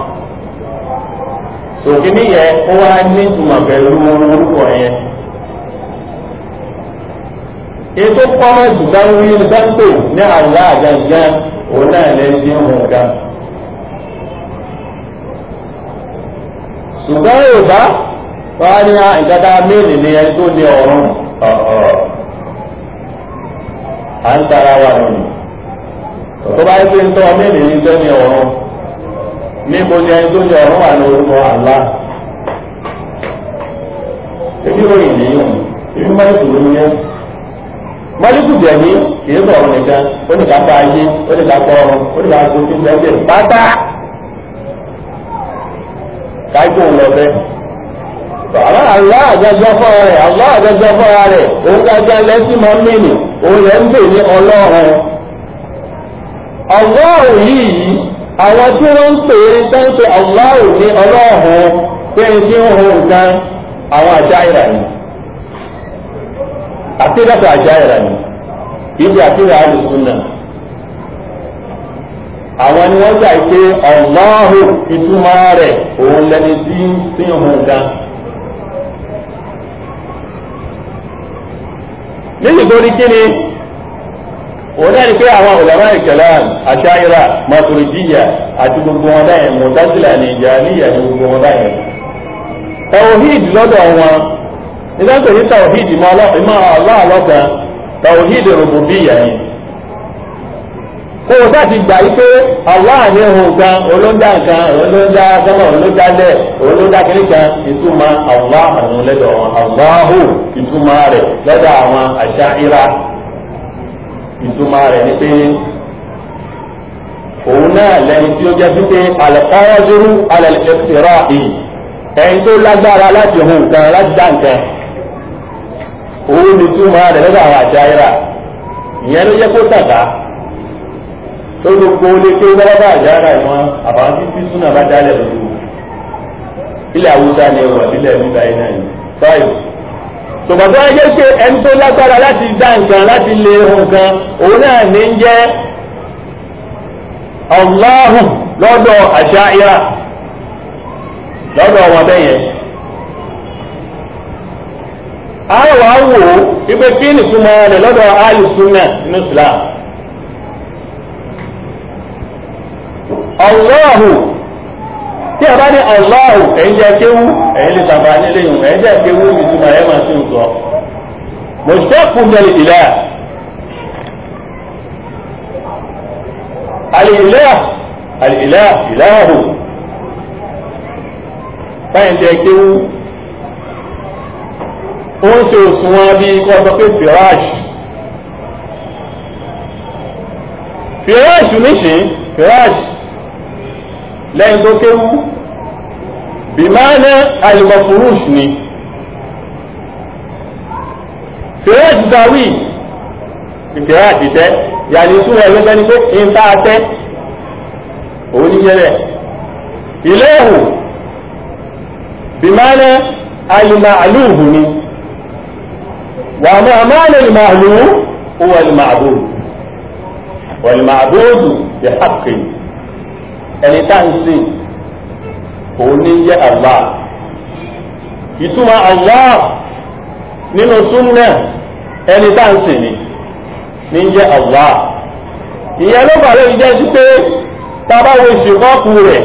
òkè níyẹn ó wá ní ìtumọ̀ pẹ̀lú orúkọ yẹn ètò pọ́nmẹ́sì dáwí dáńtò ní àlá àjàngán òun náà lẹ́yìn tí ń hùn gan ṣùgbọ́n Yorùbá wọ́n ní ìjọba méèlì ní ẹni tó ní ọ̀run à ń tara wa nínú tó bá yẹ pé ń tọ́ méèlì ní tó ní ọ̀run níbo ni ẹni tó ní ọ̀run wà ní orúkọ àlá ebi ròyìn nìyí ebi máa ń tòrò ní ẹ mọ́líkù jẹ̀mí kìí sọ̀rọ̀ nìkan ó ní ká pa ayé ó ní ká pọ̀ ọrùn ó ní ká gbójú lẹ́gbẹ̀ẹ́ pátá káìkó lọ bẹ́ẹ̀. Allah àjọjọ fọ́ra rẹ̀ Allah àjọjọ fọ́ra rẹ̀ òun gájá lẹ́sìn máa ń mìíní òun lẹ́ ń pè ní ọlọ́run. Allahu yìí àwọn tí wọ́n ń pè é sáńpé Allahu ní ọlọ́run pé ń tí ń hun nǹkan àwọn àṣàyíra ni. Àtìlẹ́kọ̀ọ́ àṣàyíra ni ìdí àtìlẹ́ àlùsùnà. Àwọn ni wọ́n gbà pé Allahu ìtumọ̀ rẹ̀ òun lẹni tí ń hun nǹkan. nítorí kí ni òun náà ni pé àwọn ulama al-kalam Asha'ira Maturidiyya àti gbogbo wọn dáyẹn Mu'tazila ní Jahmiyya ní gbogbo wọn dáyẹn tawhid lọ́dọ̀ wọn nígbà tó ní tawhid ìmọ̀ Allah lọ́kan tawhid rububiyya ni kó o sáti gbà yí pé Allah ní ohun kan olóńdá nǹkan olóńdá sọ́mọ̀ olóńdálẹ̀ olóńdá kiri kan ìtumọ̀ Allah àwọn lẹ́dọ̀ wọn Allahu ìtumọ̀ rẹ̀ lọ́dọ̀ àwọn Asha'ira ìtumọ̀ rẹ̀ ní pé òun náà lẹ́ni tí ó jẹ́ pípé al-qadiru ala al-iqtira'i ẹni tó lágbára láti ohun kan láti dá nǹkan òun ìtumọ̀ rẹ̀ lọ́dọ̀ àwọn Asha'ira ìyẹn ló jẹ́ kó tàkà tó gbogbo olè ké lọ́wọ́ àjára ìwọ̀n àbáwọn títí súnà bá dálẹ̀ lójú ilẹ̀ Haúsá ni wọ̀ nílẹ̀ nígbà iná yìí báyìí tòbọ̀tọ́ ẹgbẹ́ pé ẹni tó lágbára láti dá nǹkan láti lé nǹkan òun náà ní ń jẹ́ Allahu lọ́dọ̀ Asha'ira lọ́dọ̀ wọn bẹ́yẹn àwọn wò wípé kí ni túmọ̀ rẹ̀ lọ́dọ̀ Ahlus-Sunnah nínú Islam Allahu tí a bá ní Allahu ẹ̀yin jẹ́ kéwú ẹ̀yin lè tàbá nílé yìí ẹ̀yin jẹ́ kéwú ìtumọ̀ ẹ̀ máa ti ń sọ mushtaqun min al-ilah al-ilah ilahu báyìí jẹ́ kéwú ó ń ṣe òṣùwọ̀n bí kọ́ sọ pé firash níṣẹ́ firash lẹ́yìn tó kéwú bí máa ná al-mafrush ni firash dáwì ìfẹ́rẹ́ àtìtẹ́ yàní tún ẹ̀rọ bẹ́ni pé ń tá a tẹ́ òun ní jẹ́rẹ̀ ilahu bí máa ná al-ma'luh ni وما معنى المعلوم هو المعبود والمعبود بحق ẹni tá ń sìn òun ní jẹ́ Allah ìtumọ̀ Allah nínú súnnà ẹni tá ń sìn ní jẹ́ Allah ìyẹn ló bàrẹ ìjẹ́ sí pé tàbáwo ìṣèkọ́kù rẹ̀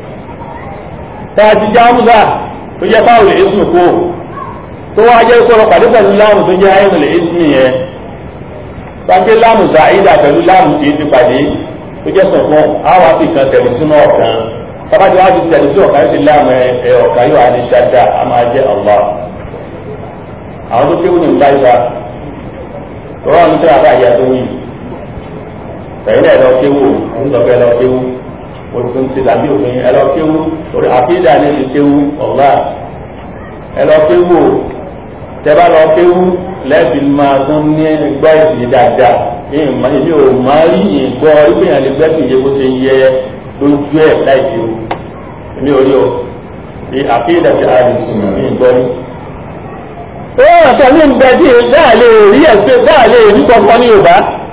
tàbí jámúzà tó jẹ́ fáwọlẹ̀ ìsìn kó tó wá jẹ́ kọ́rọ̀ pàdé pẹ̀lú láàmù tó jẹ́ ayẹ́mọ̀lẹ̀ ìsìn yẹn tàbí láàmù zàídà pẹ̀lú láàmù tí ti pàdé tó jẹ́ sọ̀fún àwọn àfikàn tẹ̀lé sínú ọ̀kan tàbí wá ti tẹ̀lé sí ọ̀kan sí láàmù ọ̀kan yóò àní ṣáda a máa jẹ́ Allah àwọn tó kéwù ní ìgbàgbà rọ́ọ̀ ní tẹ́lá bá ìyá tó yìí tẹ̀yìn náà ẹ̀lọ́ kéwù nígbàgbà ẹ̀lọ́ kéwù òtún ti tàbí òfin ẹ̀lọ́ kéwù orí àfíìdà ní ti kéwù ọ̀gá ẹ̀lọ́ kéwù tẹ́bá lọ kéwù lẹ́bí máa tún ní gbọ́ ìsìn dáadáa èmi ò máa rí ìgbọ́ ìgbìyàn lè gbẹ́sìn yẹ bó ṣe yẹ lójú ẹ̀ láì kéwù èmi ò rí o ní àfíìdà ti àdìsùn ní ìgbọ́ rí. ó wọ́n sọ ní ìgbẹ́jì dáà lè rí ẹ̀sẹ̀ dáà lè rí sọ́kọ́ ní Yorùbá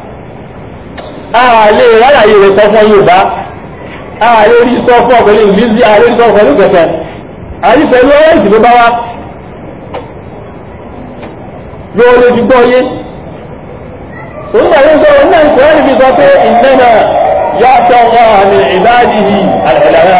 ààlè ráyàyè rẹ̀ sọ́fọ́ Yorùbá ààlè rí sọ́fọ́ pẹ̀lú ìgbìsí ààlè rí sọ́fọ́ ní kẹfẹ́ àrífẹ́lú ọwọ́ ìsìnkú bá wá yóò lè fi gbọ́ yé òun àyè ń sọ́rọ̀ náà ìkọ́ níbi sọ pé ìnẹ́nà yàtọ̀ wọn àmì ìbáàdìhì àlẹ́lára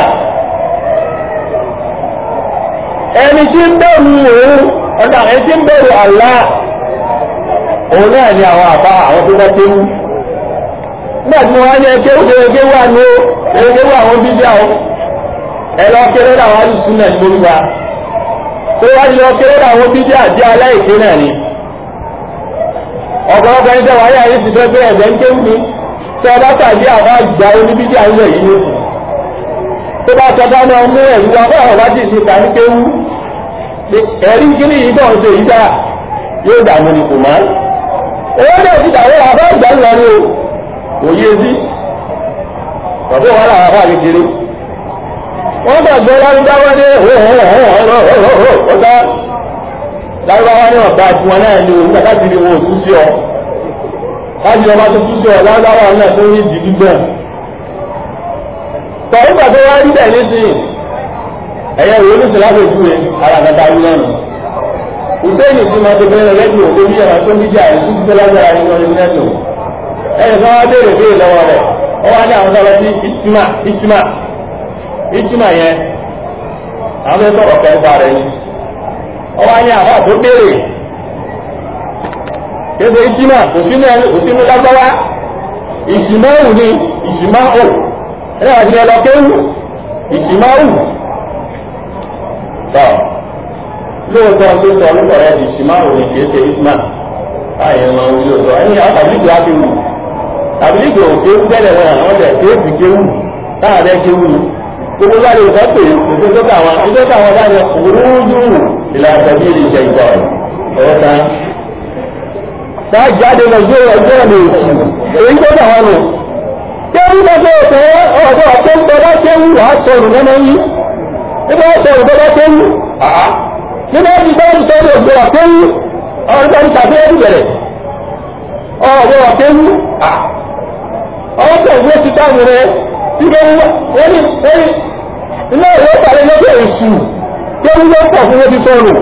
ẹni tí ń bẹ̀rù òun ọ̀nà ẹni tí ń bẹ̀rù Allah òun náà ni àwọn àbá àwọn tó bá kéwú nígbà tí wọ́n á ní ẹgbẹ́ wà ní ẹgbẹ́ wà àwọn bíbíà ó ẹlọ kéré láwọn alùsùn náà ní orúkọ tó wá ní lọ kéré láwọn bíbíà bí aláìké náà ni ọ̀pọ̀lọpọ̀ ẹni tẹ́wàá yà ní ti fẹ́ pé ẹ̀jẹ̀ ń kéwú ni tí ọba tàbí àwọn àgbà oníbíbíà ń lẹ̀ yìí lóṣù tó bá sọdá náà mú ẹ̀rù wa fún àwọn wájú ìsìn kàní kéwú ẹ̀rí kíní yìí náà ṣe ìdá yóò dààmú ni kò máa owó náà ti dàwọ́ àbá àgbà ńlọ ni kò yé sí ọ̀pọ̀ wà láwọn àbá kékeré wọ́n gbàgbé lárúbáwá ní ọ̀tá lárúbáwá ní ọ̀tá àti wọn náà ní òun láti rí wọn òtún sí ọ láti ọmọ tó tún sí ọ lárúbáwá náà tó ní ìdí gbígbẹ́ tọ́ nígbà tó wá rí bẹ́ẹ̀ nísìnyí ẹ̀yẹ ìwé ní ìsìlámù ìjúwe ara àgbàtà wí lẹ́nu hùsẹ́ẹ̀nì tí máa tó bẹ̀rẹ̀ lẹ́dùn òkú bí ẹ̀rọ tó ń bíjà ẹ̀ tó ti tẹ́ lágbára nínú ọdún lẹ́dùn ẹ̀yẹ kan wá béèrè béèrè lọ́wọ́ rẹ̀ wọ́n wá ní àwọn sọ́lọ́ sí ìtìmá yẹn àwọn tó sọ̀rọ̀ pẹ̀lúpa rẹ̀ ni wọ́n wá ní àbá tó béèrè kéde ìtìmá kò sínú lágbára ìsìmáwù ni ìsìmáwù ẹ̀rọ àti ẹlọ́kéwù ìsìmáwù tọ́ lóòótọ́ tó sọ orúkọ rẹ̀ ìsìmáwù ni kìí ṣe ìsìmá báyìí wọn wí lóòótọ́ ẹni àtàbílìkì wá kéwù tàbílìkì ò kéwù tẹ́lẹ̀ wọn àwọn ọ̀dẹ̀ kéèkì kéwù táàrẹ̀ kéwù gbogbo bá lè sọ pé ìtọ́jú àwọn dáadọ́ òrúurú ìlànà bí ìṣẹ̀ ìgbọ̀ ọ̀rọ̀ ta jáde lọ gbé ọjọ́ ọ̀nà èsì èyí tó dáwọn nù kéwù lọ́jọ́ ọ̀pọ̀ ọ̀pọ̀ tó ń bọ́ bá kéwù wà sọ̀rọ̀ lọ́nà yìí nígbà sọ̀rọ̀ bọ́ bá kéwù nígbà tí sọ́rọ̀ sọ́rọ̀ ògbò kéwù ọ̀rọ̀ ní tàbí ẹ̀rù bẹ̀rẹ̀ ọ̀rọ̀ kéwù ọ̀pọ̀ ìwé ti dáhùn rẹ̀ nígbà wọ́n ní ilé ìwé pàdé lọ́jọ́ èsù kéwù ló pọ̀ fún wọn ti sọ̀rọ̀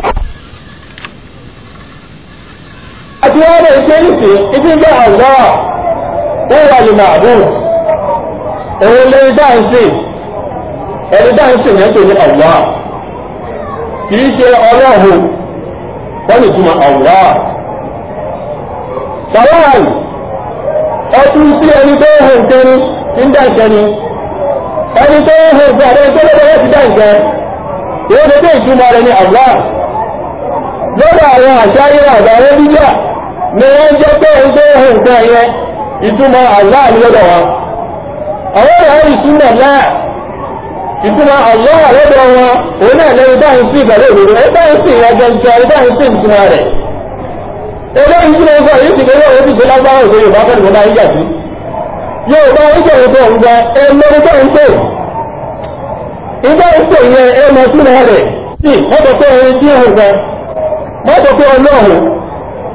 àti wọ́n rẹ̀ ṣe ń ṣe ibi ń bẹ́ àwọ̀ ó wà lè máa bù òun lè dáǹsì ẹni dáǹsì yẹn pè ní àwọ̀ kìí ṣe ọlọ́hun wọ́n lè túnmọ̀ àwọ̀ sàwọ́n ọtún sí ẹni tó hùn kẹni ń dáǹkẹni ẹni tó hùn kẹni tó lọ́wọ́ ti dáǹkẹ yóò dédé ìtumọ̀ rẹ̀ ní àwọ̀ lọ́dọ̀ àwọn àṣáyé àgbàwọ́ bíbíà ni wọ́n jẹ́ pé ń tó hùn nǹkan yẹn ìtumọ̀ Allah ní lọ́dọ̀ wọn àwọn ìyàwó ìsúnmọ̀ náà ìtumọ̀ Allah lọ́dọ̀ wọn òun náà lẹ́yìn bá ń sí ìgbàlẹ̀ òdòdó ẹ bá ń sí ìrìnàjò ìjọ ẹ bá ń sí ìtumọ̀ rẹ̀ eléyìí tí wọ́n sọ yìí ti gbé wọ́n ti ṣe lágbára òṣèré Yorùbá fẹ́ẹ́ nìkan náà yíyà sí Yorùbá oníṣòwò tó ń gba ẹ lórí tó ń pè ìgbà ń pè yẹn ẹ mọ túmọ̀ rẹ̀ sí mọ́tò pé ẹni tí ó ń gba mọ́tò pé ọlọ́run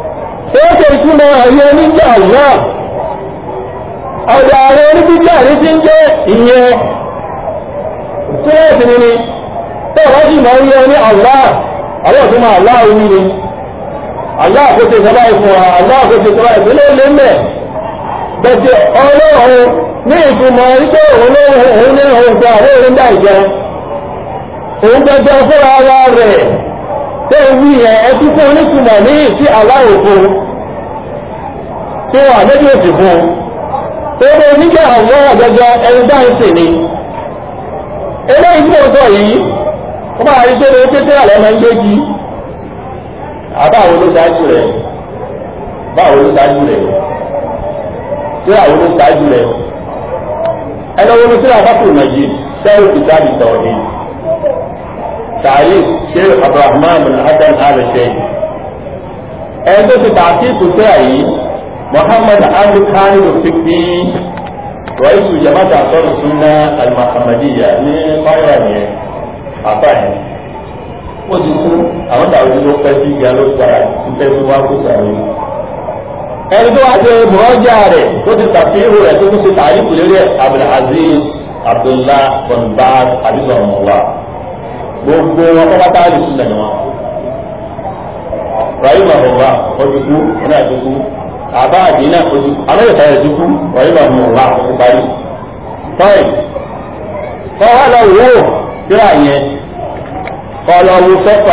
ó ṣe ìtumọ̀ ẹ̀yẹ níjà Allah ọ̀dọ̀ àwọn oníbíjà ní ti ń jẹ́ ìyẹn tí wọ́n sì ní tó wọ́n sì máa ń yẹ ní Allah àwọn òfin máa Allah orí ni Allah kò ṣe sọ́bá ìfún wa Allah kò ṣe sọ́bá ìfún ló lé mẹ́ bẹ̀tẹ̀ ọlọ́run ní ìtumọ̀ wípé òun ní òun gba àwọn orin dá ìjẹ òun gbẹjọ fúnra ara rẹ̀ tó wí yẹn ẹtú fún onítùmọ̀ ní ìsí aláòfin tí wọ́n àlejò òsì fún tó bẹ nígbà àwọn ọ̀gẹ́gẹ́ ẹni dá ń sè ní eléyìí tí mo sọ yìí ó máa rí pé ní pété àlẹ́ máa ń gbé kí àbáwo ló ṣáájú rẹ̀ báwo ló ṣáájú rẹ̀ tí àwọn ló ṣáájú rẹ̀ ẹlọ́wọ́ ní sílẹ̀ àbákùn nàìjí sẹ́rù kìtàbí tọ̀ọ̀dì tààrí ṣe Abdurrahman bin Hasan al-Shaykh ẹni tó ti tààkì tòṣẹ́ àyí Muhammad Ali Khalid al-Fiqi rọ́ìsù jama'at ansar sunnah al-Muhammadiyya ní fáyọ̀ yẹn àpá yẹn ó ti kú àwọn tàwọn ìlú pẹ́ sí ìgbà ló gbára ń tẹ́ sí wá kó sàrí ẹni tó wá ṣe mọ̀ọ́jà rẹ̀ tó ti tàfíìrù rẹ̀ tó tún ṣe tààríkù lérí ẹ̀ Abdulaziz Abdullah bin Baz àbísọ̀ ọ̀mọ̀wá gbogbo wọn kọ́ bá táàlì sílẹ̀ ni wọn. rahimahullah ojúkú ọ̀nà àjùkú àbá àdínà ojúkú alẹ́yẹ̀ta ẹ̀júkú rahimahullah ó parí. tọ́ì kọ́ wá lọ wò síra yẹn kọ́ lọ wo sọ́fà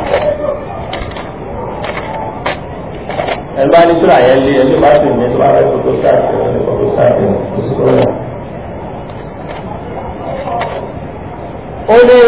ẹ̀bá ní síra yẹn lé ẹni bá sì ní tó bá rẹ̀ tó sáàtì ẹni tó sáàtì ìṣòro. ó ní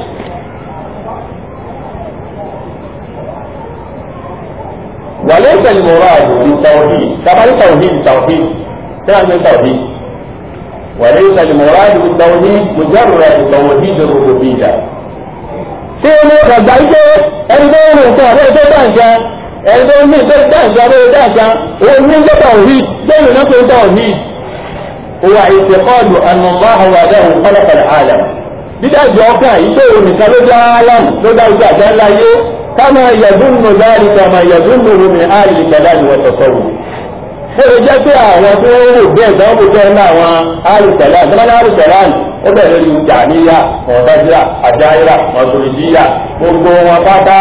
وليس المراد بالتوحيد كما التوحيد كما التوحيد وليس المراد بالتوحيد مجرد توحيد الربوبية tí ó mú ọ̀gbà ike ẹni tó ń rìn kan àbẹ́ tó dáǹjá ẹni tó ń ní ìfẹ́ dáǹjá àbẹ́ dáǹjá òun ní jẹ́ tawhid lẹ́yìn náà tó ń tawhid huwa i'tiqadu anna Allaha wahdahu khalaqa al-alam dídájọ́ ọkàn yìí tó òun nìkan ló dá alam ló dá ojú àjá ńlá yé kama yadunnu dhalika ma yadunnu min ahli al-kalam wa tasawwuf ó lè jẹ́ pé àwọn tí wọ́n rò bẹ́ẹ̀ gan kò bẹ́ẹ̀ ní àwọn ahli al-kalam tí wọ́n ní ahli al-kalam ó bẹ̀rẹ̀ lórí jàníyà mọ̀ọ́dájíyà àjáyìrà mọ̀tòrìdíyà gbogbo wọn pátá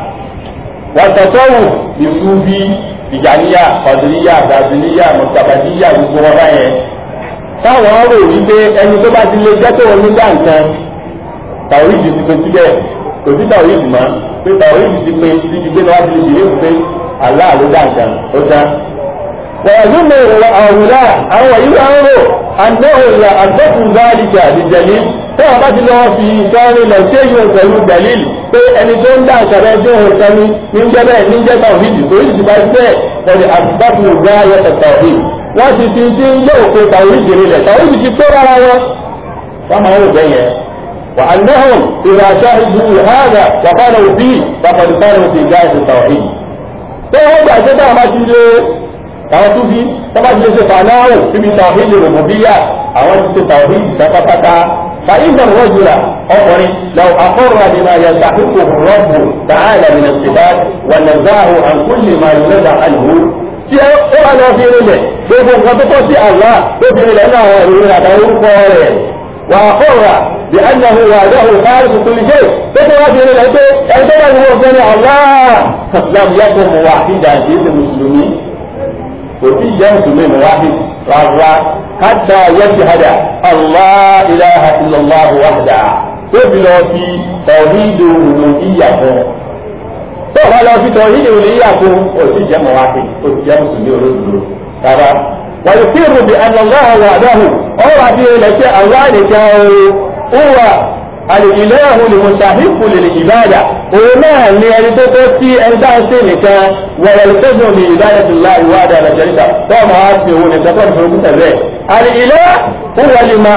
wa tasawwuf ìfúbí ìjàníyà kọ̀dìríyà gàdìríyà mọ̀tàbàdíyà gbogbo wọn báyẹn táwọn rò wípé ẹni tó bá ti lè jẹ́ tó wọn nígbà nǹkan tàwíìdì ti pè síbẹ̀ kò sí tàwíìdì mọ́ pé tàwíìdì ti pè síbi pé wọ́n ti lè bìrì pé Allah ló dá nǹkan ó dá. wọ́n mú àwùrá àwọn yìí wá ń rò àdáhùn àgbẹ̀kùn dáríjà àdìjẹ̀lì tó wọn bá ti lọ́wọ́ fi ìtọ́rin lọ sí èyí pẹ̀lú dalil pé ẹni tó ń dá nǹkan rẹ̀ tó ń kan ní jẹ́ bẹ́ẹ̀ ní jẹ́ tàwíìdì torí ti bá bẹ́ẹ̀ ọ̀dẹ̀ àgbẹ̀kùn dáríjà tàwíìdì wọ́n ti fi tí ń yóò pé tàwíìdì rẹ̀ tàwíìdì ti tó rárá wọn wọ́n máa ń rò bẹ́yẹn wà annahum idha shahidu hadha wa qalu bihi faqad kanu fi ghayati tawhid tó wọ́n gbà pé táwọn bá ti lé àwọn tó fi táwọn bá ti lè ṣe fàánáwò síbi tawhid rububiyyah àwọn ti ṣe tawhid pátápátá فإن الرجل أمر لو أقر بما يستحقه الرب تعالى من الصفات ونزعه عن كل ما ينزع عنه tí ó wà lọ fi rinlẹ̀ gbogbo nǹkan tó tọ́ sí Allah tó fi rinlẹ̀ náà àwọn ìròyìn àtàwọn orúkọ rẹ̀ wà kọ́ra bí annahu wahdahu khaliqu kulli shay tó tó wá fi rinlẹ̀ pé ẹni tó bá ní wọ́n fẹ́ ní Allah lam yakun muwahidan kì í ṣe mùsùlùmí kò tí ì jẹ́ mùsùlùmí muwahid rárá hatta yashhada Allah ilaha illallah wahda tó fi lọ fi tawhidu uluhiyyah fún tó bá lọ fi tawhid uluhiyyah fún òsì jẹ́ muwahid òsì jẹ́ mùsùlùmí olódodo rárá wàyí fíìmù bí Allah wahdahu ọ̀rọ̀ àti ilẹ̀kẹ́ Allah nìkan huwa al-ilahu al-mustahiqqu lil-ibada òun náà ní ẹni tó tó sí ẹni tá ń sí nìkan wọ̀rọ̀lẹ́tọ́jọ́ ní ibadatillahi wahdahu la sharika tó máa sí òun nìkan tó ń fi orúkú tẹ̀lé al-ilahu huwa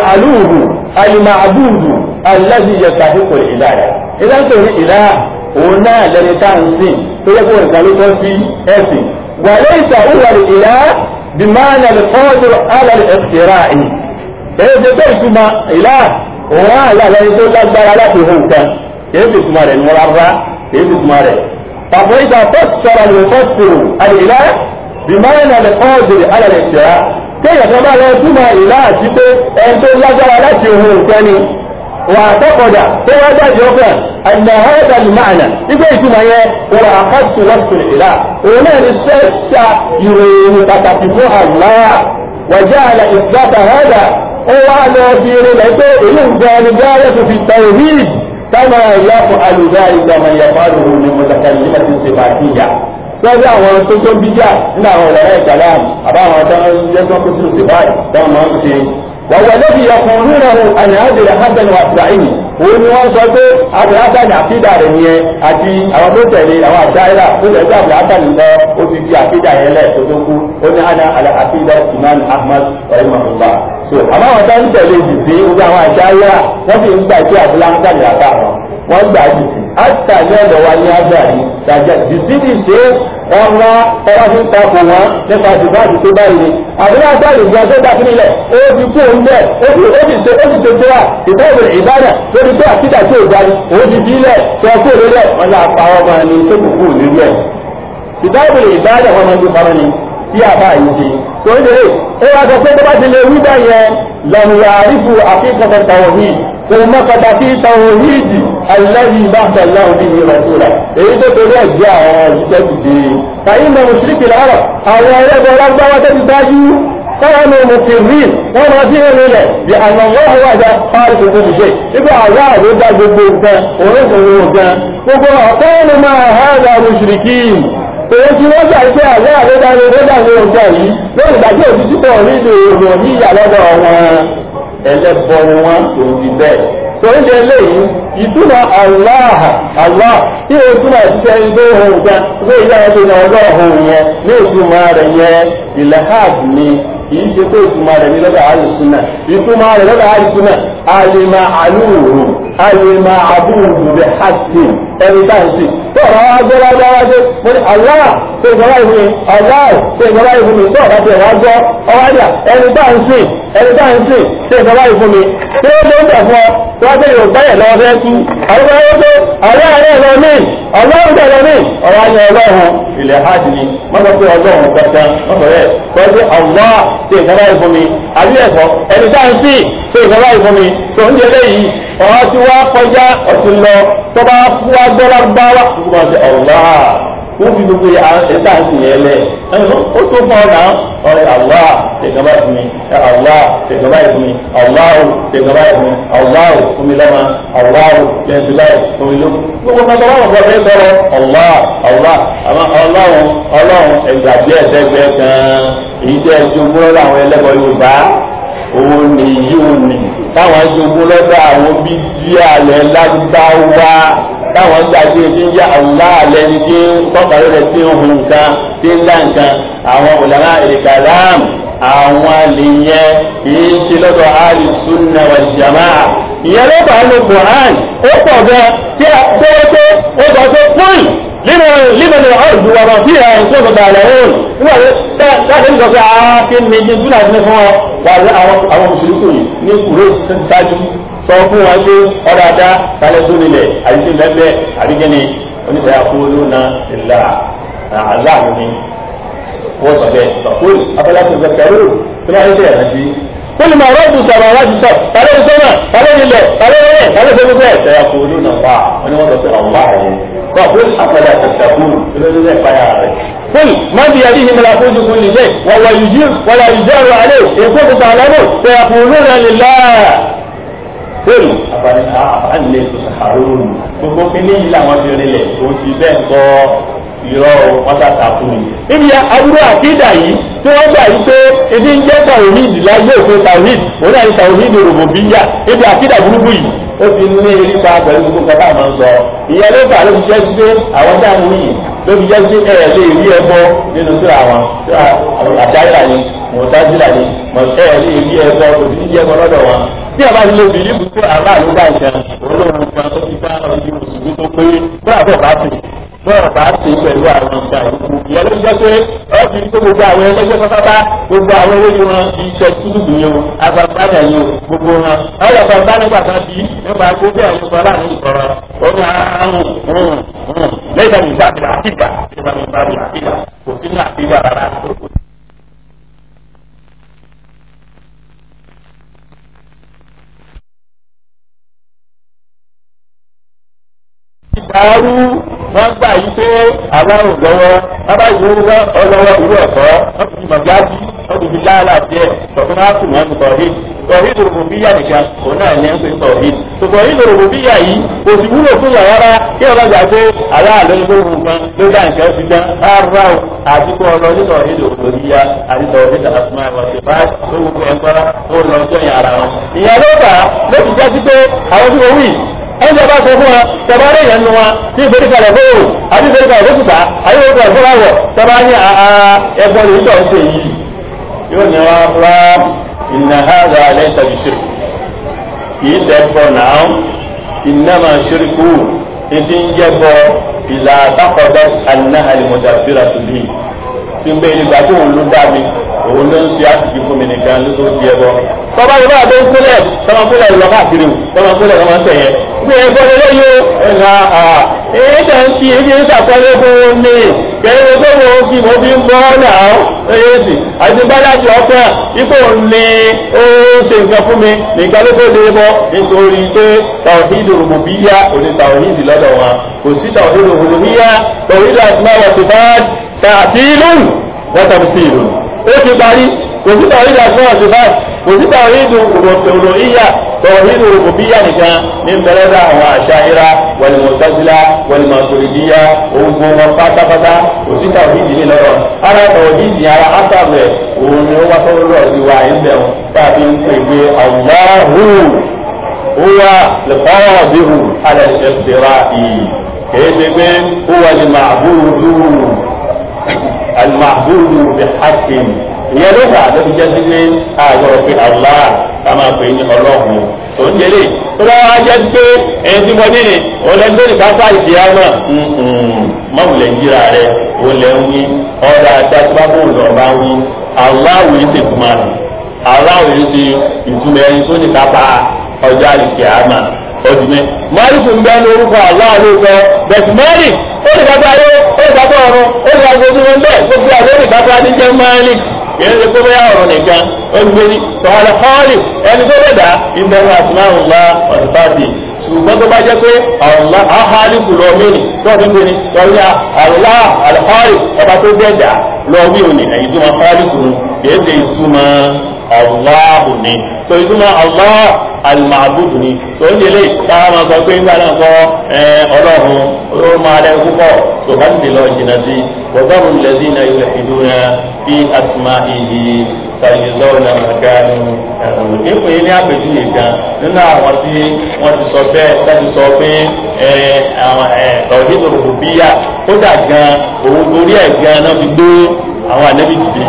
al-ma'budu alladhi yastahiqqu al-ibada ìdá tó ní ìlà òun náà lẹni tá ń sí tó yẹ kó nǹkan ló tọ́ sí ẹ̀sìn wa laysa huwa al-ilahu bima'na al-qadir ala al-ikhtira'i èyí tó tó ìtumọ̀ ìlà òun àlàlẹ́ tó lágbára láti hù nǹkan èyí tó túnmà rẹ̀ ní rárá èyí tó túnmà rẹ̀ فإذا فسر المفسر الإله بمعنى القادر على الابتلاء kéèyàn kan máa lọ túmọ̀ ìlà àti pé ẹni tó lágbára láti ohun nǹkan ni wà àtọ́kọ̀dà tó wá jáde ọkàn àìmọ̀hẹ́dà ní máàna nígbà ìtumọ̀ yẹn wà àkásù lọ́sùn ìlà òun náà ni sẹ́ẹ̀sà ìròyìn pàtàkì fún Allah wàjá àlà ìsìláta hẹ́dà ó wá lọ bí eré lẹ́gbẹ́ èyí ń gbọ́ ẹni gáyẹ́ tó fi tawhid kama yàfọ̀ alùdáyìí ma yàfọ̀ alùhùn ní mọ̀tàkàlì àti sèbàkìyà lọ́jọ́ àwọn tó tó bíjà nínú àwọn ọ̀rẹ́ ìgbàlám àbáwọn tó ń jẹ́ tó kó sí òsèbáì tó máa ń ṣe wọ̀wọ̀ lẹ́bí ọkùnrin rúnrún àni àjẹ́rẹ̀ hassan wa ibrahim òun ni wọ́n sọ pé abdulhassan àkídà rẹ̀ nìyẹn àti àwọn tó tẹ̀lé àwọn àṣáírà tó tẹ̀lé abdulhassan lọ ó ti fi àkídà yẹn lẹ̀ tó tó kú ó ní àná àkídà imam ahmad rahimahullah so àbáwọn tó ń tẹ̀lé ìdìsí gbogbo àwọn àṣáírà wọ́n sì ń gbà pé abdulhassan yàtọ̀ àwọn wọ́n gbà ìdìsí àtà ní ọ̀dọ̀ wa ní agbárí ṣàjẹ́ ìdìsí ìdìsí ọ̀rọ̀ ọ̀rọ̀ fi ń takò wọn nípa ìbáàdì tó báyìí ni àbúrò àtàrí ìgbà tó dá fún ilẹ̀ ó fi kú òun bẹ́ẹ̀ ó fi ṣe tó wà ìbáàdì ìbáàdà lórí tó àkídà tó ìgbàni òun ti bílẹ̀ tó ọkọ̀ lórí ẹ̀ wọn là pa ọmọ ẹni tó kù kú lórí ẹ̀ ìbáàdì ìbáàdà wọn máa ń gbé pamọ́ ni tí a bá yìí ṣe tó ń lè ó wá sọ pé tó bá ti lè wí bá yẹn lọ́nà àrífù àkíkọ̀tà tàwọ̀hì kò mọ́ pàtàkì tàwọ̀hìdì alẹ́bí báńkà láwọn bí ìrìn àjòrà èyí tó torí ẹ̀jẹ̀ àwọn òṣìṣẹ́ dìde tàyí mọ̀ mùsùlùmí lọ́rọ̀ àwọn ẹlẹ́gbẹ̀ẹ́ lágbáwá tó ti dájú káwọn ọmọ kìrì wọ́n máa fi ń rinlẹ̀ bí àwọn ọmọ wàdà fáàrí tó tóbi ṣe nígbà àwọn àlọ́ dá gbogbo nǹkan òun nǹkan gbogbo ọ̀pọ̀ máa hàdà mùsùlùmí èyí tí wọ́n gbà pé àwọn àlọ́dáre lọ́dàwé ọjọ́ yìí lórí ìdájọ́ òtítọ́ nílò èrò ní ìyàlọ́dọ̀ wọn ẹlẹ́bọ ni wọ́n tó ti bẹ́ẹ̀ torí lè léyìí ìtumọ̀ Allah tí ó túmọ̀ sí ẹni tó hùn gan lé ìyá ẹni tó ọjọ́ ọ̀hún yẹn ní ìtumọ̀ rẹ̀ yẹn ìlàhàd ni kìí ṣe pé ìtumọ̀ rẹ̀ ní lọ́dọ̀ àlùsùnà ìtumọ̀ rẹ̀ lọ́dọ̀ àlùsùnà alìmọ̀ àlùhù alìmọ̀ àbúrò bẹ̀ hàtì ẹni táǹsì tó ọ̀rọ̀ wá gbọ́ lágbáwájé mo ní Allah ṣe ìjọba ìfún mi Allah ṣe ìjọba ìfún mi tó ọ̀rọ̀ tẹ̀ wá gbọ́ ọwájà ẹni táǹsì ṣe ìjọba ìfún mi tí ó ló ń bẹ̀ fún ọ tó wá tẹ̀lé ògbáyẹ̀ lọ́wọ́ fẹ́ tú àwọn ọmọ ẹgbẹ́ àwọn ààrẹ ẹ̀rọ mi ọlọ́run tẹ̀lé mi ọ̀rọ̀ ayé ọlọ́run ilẹ̀ hajj ni wọ́n sọ pé ọlọ́run kankan wọ́n sọ rẹ̀ tọ́jú Allah ṣe ìjọba ìfún mi àbí ẹ̀fọ́ ẹni táǹsì ṣe ìjọba ìfún mi tó ń jẹ lẹ́yìn ọ̀rọ̀ tí wá kọjá ọ̀tún lọ tó bá fún wa gbọ́dọ̀ bá wà kó máa ṣe Allah wọ́n fi gbogbo ẹ̀ta àti yẹn lẹ̀ ó tó fọ́ ọ̀nà ọ̀rẹ́ Allah ṣèjọba ìfún mi Allah ṣèjọba ìfún mi Allah ṣèjọba ìfún mi Allah fún mi lọ́mọ Allah ṣèjọba ìfún mi lókun gbogbo kọ́tọ́ wọn kọ́ fẹ́ sọ̀rọ̀ Allah àmọ́ ọlọ́run ẹgbàgbé ẹ̀sẹ̀gbẹ́ kan èyí tẹ́ ẹjogún lọ́dọ̀ àwọn ẹlẹ́bọ̀ Yorùbá òun ni yóò ní táwọn ẹjogún lọ́dọ̀ àwọn bíi díẹ̀ alẹ́ lágbáwá táwọn gbàgbé tí ń yá Allah lẹ́ni tí ń tọ́kàrí rẹ̀ tí ń hun nǹkan tí ń dá nǹkan àwọn ulama al-kalam àwọn àlèyẹ kìí ṣe lọ́dọ̀ ahli sunna wal jamaa ìyẹn ló bá ní Qur'an ó pọ̀ gan tí a tó ó sọ pé fún límọ̀nì ọ̀rùn wà máa fi hàn tó sọ̀tà àlẹ́hùn nígbà tí ń sọ pé kí ni jí túnà sí fún ọ wà àwọn mùsùlùmí ní kúrò ṣáájú sọ fún wa pé ọ̀rọ̀ àdá kálẹ̀ tó nílẹ̀ àdìsí lẹ́gbẹ́ àdìgẹ́ni oníṣẹ́ àkóóló na ìlà àláàmù ni wọ́n sọ bẹ́ẹ̀ sọ̀kúrò afẹ́láṣẹ́ ìgbẹ́kẹ̀rú tó máa ń tẹ̀ ẹ̀rẹ́ sí. kó lè máa rọ́ọ̀bù sọ̀rọ̀ láti sọ kálẹ̀ sọ́nà kálẹ̀ nílẹ̀ kálẹ̀ rẹ̀ kálẹ̀ tó gbogbo ẹ̀ tẹ̀ àkóóló na wà wọ́n ni wọ́n sọ pé ọ̀wá rẹ̀ sọ̀kúrò afẹ́láṣẹ́ ìgbẹ́kẹ̀rú tó lè lẹ́ fáyà rẹ̀. قل من بيده ملكوت كل شيء وهو يجير ولا يجار عليه إن كنتم تعلمون سيقولون لله قل أفأني تسحرون gbogbo kini yìí làwọn ti rinlẹ̀ kò sí bẹ́ẹ̀ kọ́ irọ́ pátákà fún mi. níbi aburú àkídà yìí tí wọ́n gbà yí pé ebi ń jẹ́ tawhid láyé òfin tawhid òun náà ní tawhid rububiyya níbi àkídà burúkú yìí ó ti ní erípa pẹ̀lú gbogbo kọ́tà máa ń sọ. ìyẹn ló fà ló fi jẹ́ pé àwọn dáhùn yìí ló fi jẹ́ pé ẹ̀ lè rí ẹbọ nínú síra wọn àṣàyà ni mọ̀tàzílà ni ẹ̀ lè rí ẹbọ kò sí ní ẹbọ lọ́dọ̀ wọn. tí a bá ti lè bìlí bùkún àbá àlùdá nǹkan olóhùn kan tó ti bá ọdún mùsùlùmí tó pé fún àbọ̀ bá sùn bọ́ọ̀ bá ṣe pẹ̀lú àwọn ìgbà ìlú ìyẹn ló jẹ́ pé ọ́ọ̀fì tó gbogbo àwọn ẹlẹ́gbẹ́ pátápátá gbogbo àwọn olóyè wọn iṣẹ́ túlùbù yẹn o agbábádà yẹn o gbogbo wọn ọ̀rọ̀ bàbá nígbà kan bí nípa gbogbo àwọn ọ̀rọ̀ láàrin ìkọ̀rọ̀ ó ní àrùn lẹ́yìn àmì ìgbà àkíkà nígbà mi bá rí àkíkà kò sínú àkíkà rárá. ìdàrú wọn gbà yí pé aláwọ lọ́wọ́ bàbá ìwúrú ọlọ́wọ́ ìlú ẹ̀kọ́ wọn fi mọ̀gáàsì wọn fi láàlà díẹ̀ tọ̀tún náà kù wọn tọ̀hí tọ̀hí lòrògbò bíyà nìkan òun náà ní ẹ̀ ń pè tọ̀hí tọ̀hí lòrògbò bíyà yìí kò sì wúlò fún yàrá rárá kí ọlọ́ gbà pé aláàlọ́ ní lóhùn kan ló dá nǹkan fi dán rárá o àti kó ọlọ́ ní tọ̀hí lòrògbò bíyà àti tọ̀hí tàlásùmá ìwọ̀sẹ̀ báyìí tó gbogbo ẹ̀ ń kọ́ra tó lọ jọyìn ara wọn. ìyá ló fà á ló fi jẹ́ sí pé àwọn tí wọ́n wí ẹnjẹ bá sọ fún wa tọba rẹ yẹn nu wa tí ìfẹ́rí kalẹ̀ fóòrò àti ìfẹ́rí kalẹ̀ fóòtùtà ayé wọn kalẹ̀ fóòrò àwọ̀ tọba ní ẹgbọ́n lè tọ̀ ṣe yìí yóò ní wa fúra ìnà hàdà alẹ́ tàbí ṣe kìí ṣe ẹ̀fọ́ náà iná máa ṣeré kú ètí ń jẹ́ bọ́ ìlà àtàkọ̀dọ̀ àná àlùmọ̀tà fíra tó lè tí ń bẹ ìgbà tó ń lú dá mi òun ló ń ṣe àtìkí fún mi nìkan ló tó di ẹbọ. tọ́ba yorùbá àti ìpínlẹ̀ tọ́mọkúlẹ̀ lọ káàkiri tọ́mọkúlẹ̀ ọmọ tẹ̀yẹ. gbé ẹgbẹ́ lélẹ́ yóò ẹ̀ka èyí tẹ̀ ń fi èyí ń sàkọ́lé fún mi kẹ́rin tó wọ́n fi mo fi ń bọ́ náà ẹ̀yẹ́ sì àti bájáde ọ̀pẹ́ ipò ní ó ṣe nǹkan fún mi nìkan ló tó lè bọ́ nítorí pé tàwíìdì rùbùbíyà òní tàwíìdì lọ́dọ̀ wọn kò sí tàwíìdì rùbùbíyà tàwíìdì asma' wa sifat ta'tilun wa tamthilun ó ti parí kò sí tàwíìdì asma' wa sifat kò sí tàwíìdì uluhiyya tàwíìdì rùbùbíyà nìkan ní bẹ̀rẹ̀ àwọn Asha'ira wal Mu'tazila wal Maturidiyya ogun wọn pátápátá kò sí tàwíìdì ní lọ́rọ̀ ara tàwíìdì ara átàbẹ̀ òun ni ó wá sọ́rọ̀ lọ́ọ̀ ìwà ẹ̀ńbẹ̀ wọn tàbí ń pè pé Allahu huwa al-qadiru ala al-iftira'i kìí ṣe pé huwa al-ma'budu bihaqqin ìyẹn ló fà ló fi jẹ́ sí pé àgbọ̀rọ̀ pé Allah ká máa pè ní ọlọ́run tó ń jẹ́lé tó lọ́wọ́ á jẹ́ pé ẹni tí mo ní ni ọlẹ́gbẹ́rì kápá ìdíyàmọ̀ mọ̀wùlẹ̀ ń jíra rẹ̀ olè ń wí ọ̀dà àtàkùnbábò lọ́ba ń wí Allah yìí ṣe fún máa nù Allah yìí ṣe ìtumọ̀ ẹni tó ní kápá ọjà ìdíyàmọ̀ ọdúnmẹ́ máàlìkù ń bẹ́ ní orúkọ Allah lóòótọ́ bẹ̀tù máàlì ó ní kápá ayé ó ní kápá ọ̀run ó ní kápá ojú wọn bẹ́ẹ̀ gbogbo àwọn ó ní kápá ní jẹ́ máàlì kìí ṣe kó bẹ́yà ọ̀rọ̀ nìkan olùgbéni tọ́wọ́lẹ̀ kọ́ọ̀lì ẹni tó bẹ̀dà ìbẹ̀rù asma'ullah wa sifati ṣùgbọ́n tó bá jẹ́ pé àhálìkù lọ mẹ́ni tó ọdún gbéni tọ́wọ́lẹ̀ Allah alhálì ọba tó bẹ̀dà lọ wí òní ẹ̀yìn tó máa hálìkù nù kìí ṣe ìtumọ̀ Allah ni tó ìtumọ̀ Allah al-ma'budu ni tó ń délé táwọn máa sọ pé nígbà náà kọ́ ọlọ́run olóró máa lẹ́ púpọ̀ tó bá ti lọ jìnnà sí wọ́gọ́rù alladhina yulhiduna fi asma'ihi sayujzawna ma kanu ya'malun. ipò yìí ní àpèjúwe gan nínú àwọn tí wọ́n ti sọ bẹ́ẹ̀ láti sọ pé tawhid rububiyyah kódà gan òun torí ẹ̀ gan náà fi gbé àwọn ànábì dìde.